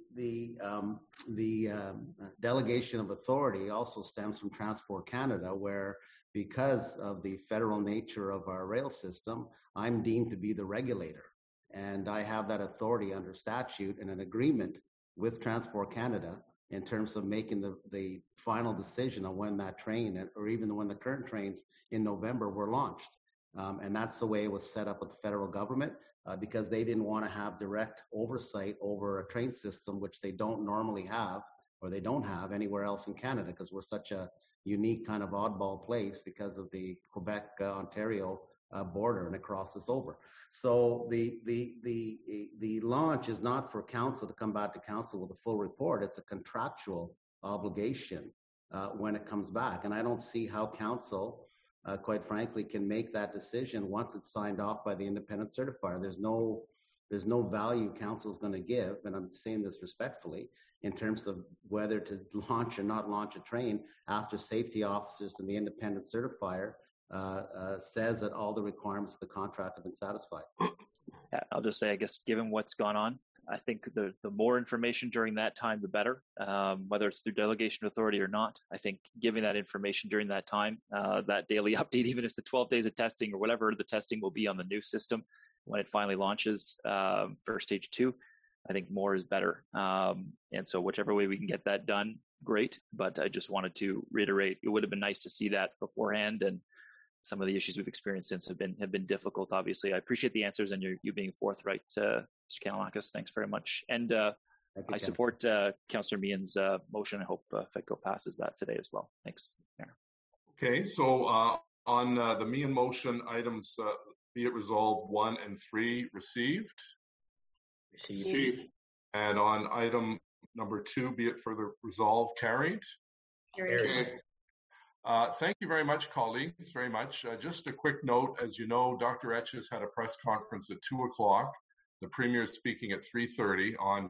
delegation of authority also stems from Transport Canada, where because of the federal nature of our rail system, I'm deemed to be the regulator, and I have that authority under statute and an agreement with Transport Canada in terms of making the final decision on when that train, or even when the current trains in November, were launched. And that's the way it was set up with the federal government, because they didn't want to have direct oversight over a train system, which they don't normally have, or they don't have anywhere else in Canada, because we're such a unique kind of oddball place because of the Quebec-Ontario border, and it crosses over. So the launch is not for council to come back to council with a full report. It's a contractual obligation when it comes back. And I don't see how council, quite frankly, can make that decision once it's signed off by the independent certifier. There's no value council is going to give, and I'm saying this respectfully, in terms of whether to launch or not launch a train after safety officers and the independent certifier says that all the requirements of the contract have been satisfied. Yeah, I'll just say, I guess, given what's gone on, I think the more information during that time, the better, whether it's through delegation of authority or not. I think giving that information during that time, that daily update, even if it's the 12 days of testing or whatever the testing will be on the new system when it finally launches for stage 2, I think more is better. And so whichever way we can get that done, great. But I just wanted to reiterate, it would have been nice to see that beforehand, and some of the issues we've experienced since have been difficult. Obviously, I appreciate the answers and you being forthright, Mr. Kanellakis. Thanks very much. And I support Councillor Meehan's motion. I hope FETCO passes that today as well. Thanks, Mayor. Okay, so on the Meehan motion, items be it resolved 1 and 3 received. Received. And on item number 2, be it further resolved, carried. Carried. Thank you very much, colleagues, very much. Just a quick note, as you know, Dr. Etches had a press conference at 2 o'clock. The Premier is speaking at 3:30 on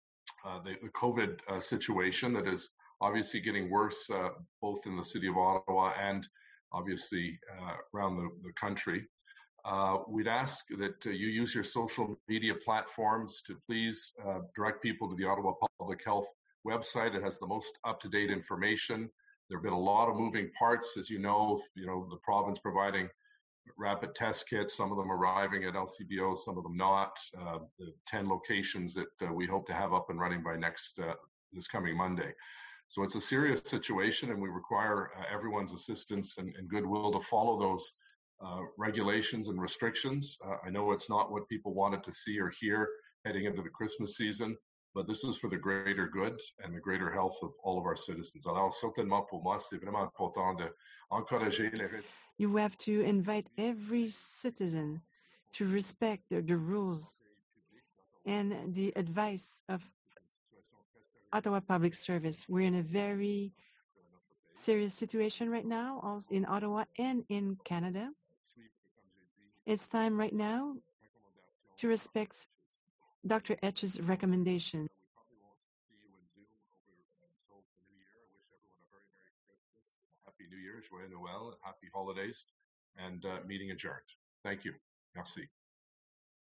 the COVID situation that is obviously getting worse, both in the city of Ottawa and obviously around the country. We'd ask that you use your social media platforms to please direct people to the Ottawa Public Health website. It has the most up-to-date information. There have been a lot of moving parts, as you know, the province providing rapid test kits, some of them arriving at LCBO, some of them not. The 10 locations that we hope to have up and running by this coming Monday. So it's a serious situation, and we require everyone's assistance and goodwill to follow those regulations and restrictions. I know it's not what people wanted to see or hear heading into the Christmas season, but this is for the greater good and the greater health of all of our citizens. Alors, certainement pour moi, c'est vraiment important d'encourager les... You have to invite every citizen to respect the rules and the advice of Ottawa Public Service. We're in a very serious situation right now, also in Ottawa and in Canada. It's time right now to respect Dr. Etch's recommendation. Happy New Year, Joyeux Noël, happy holidays, and meeting adjourned. Thank you. Merci.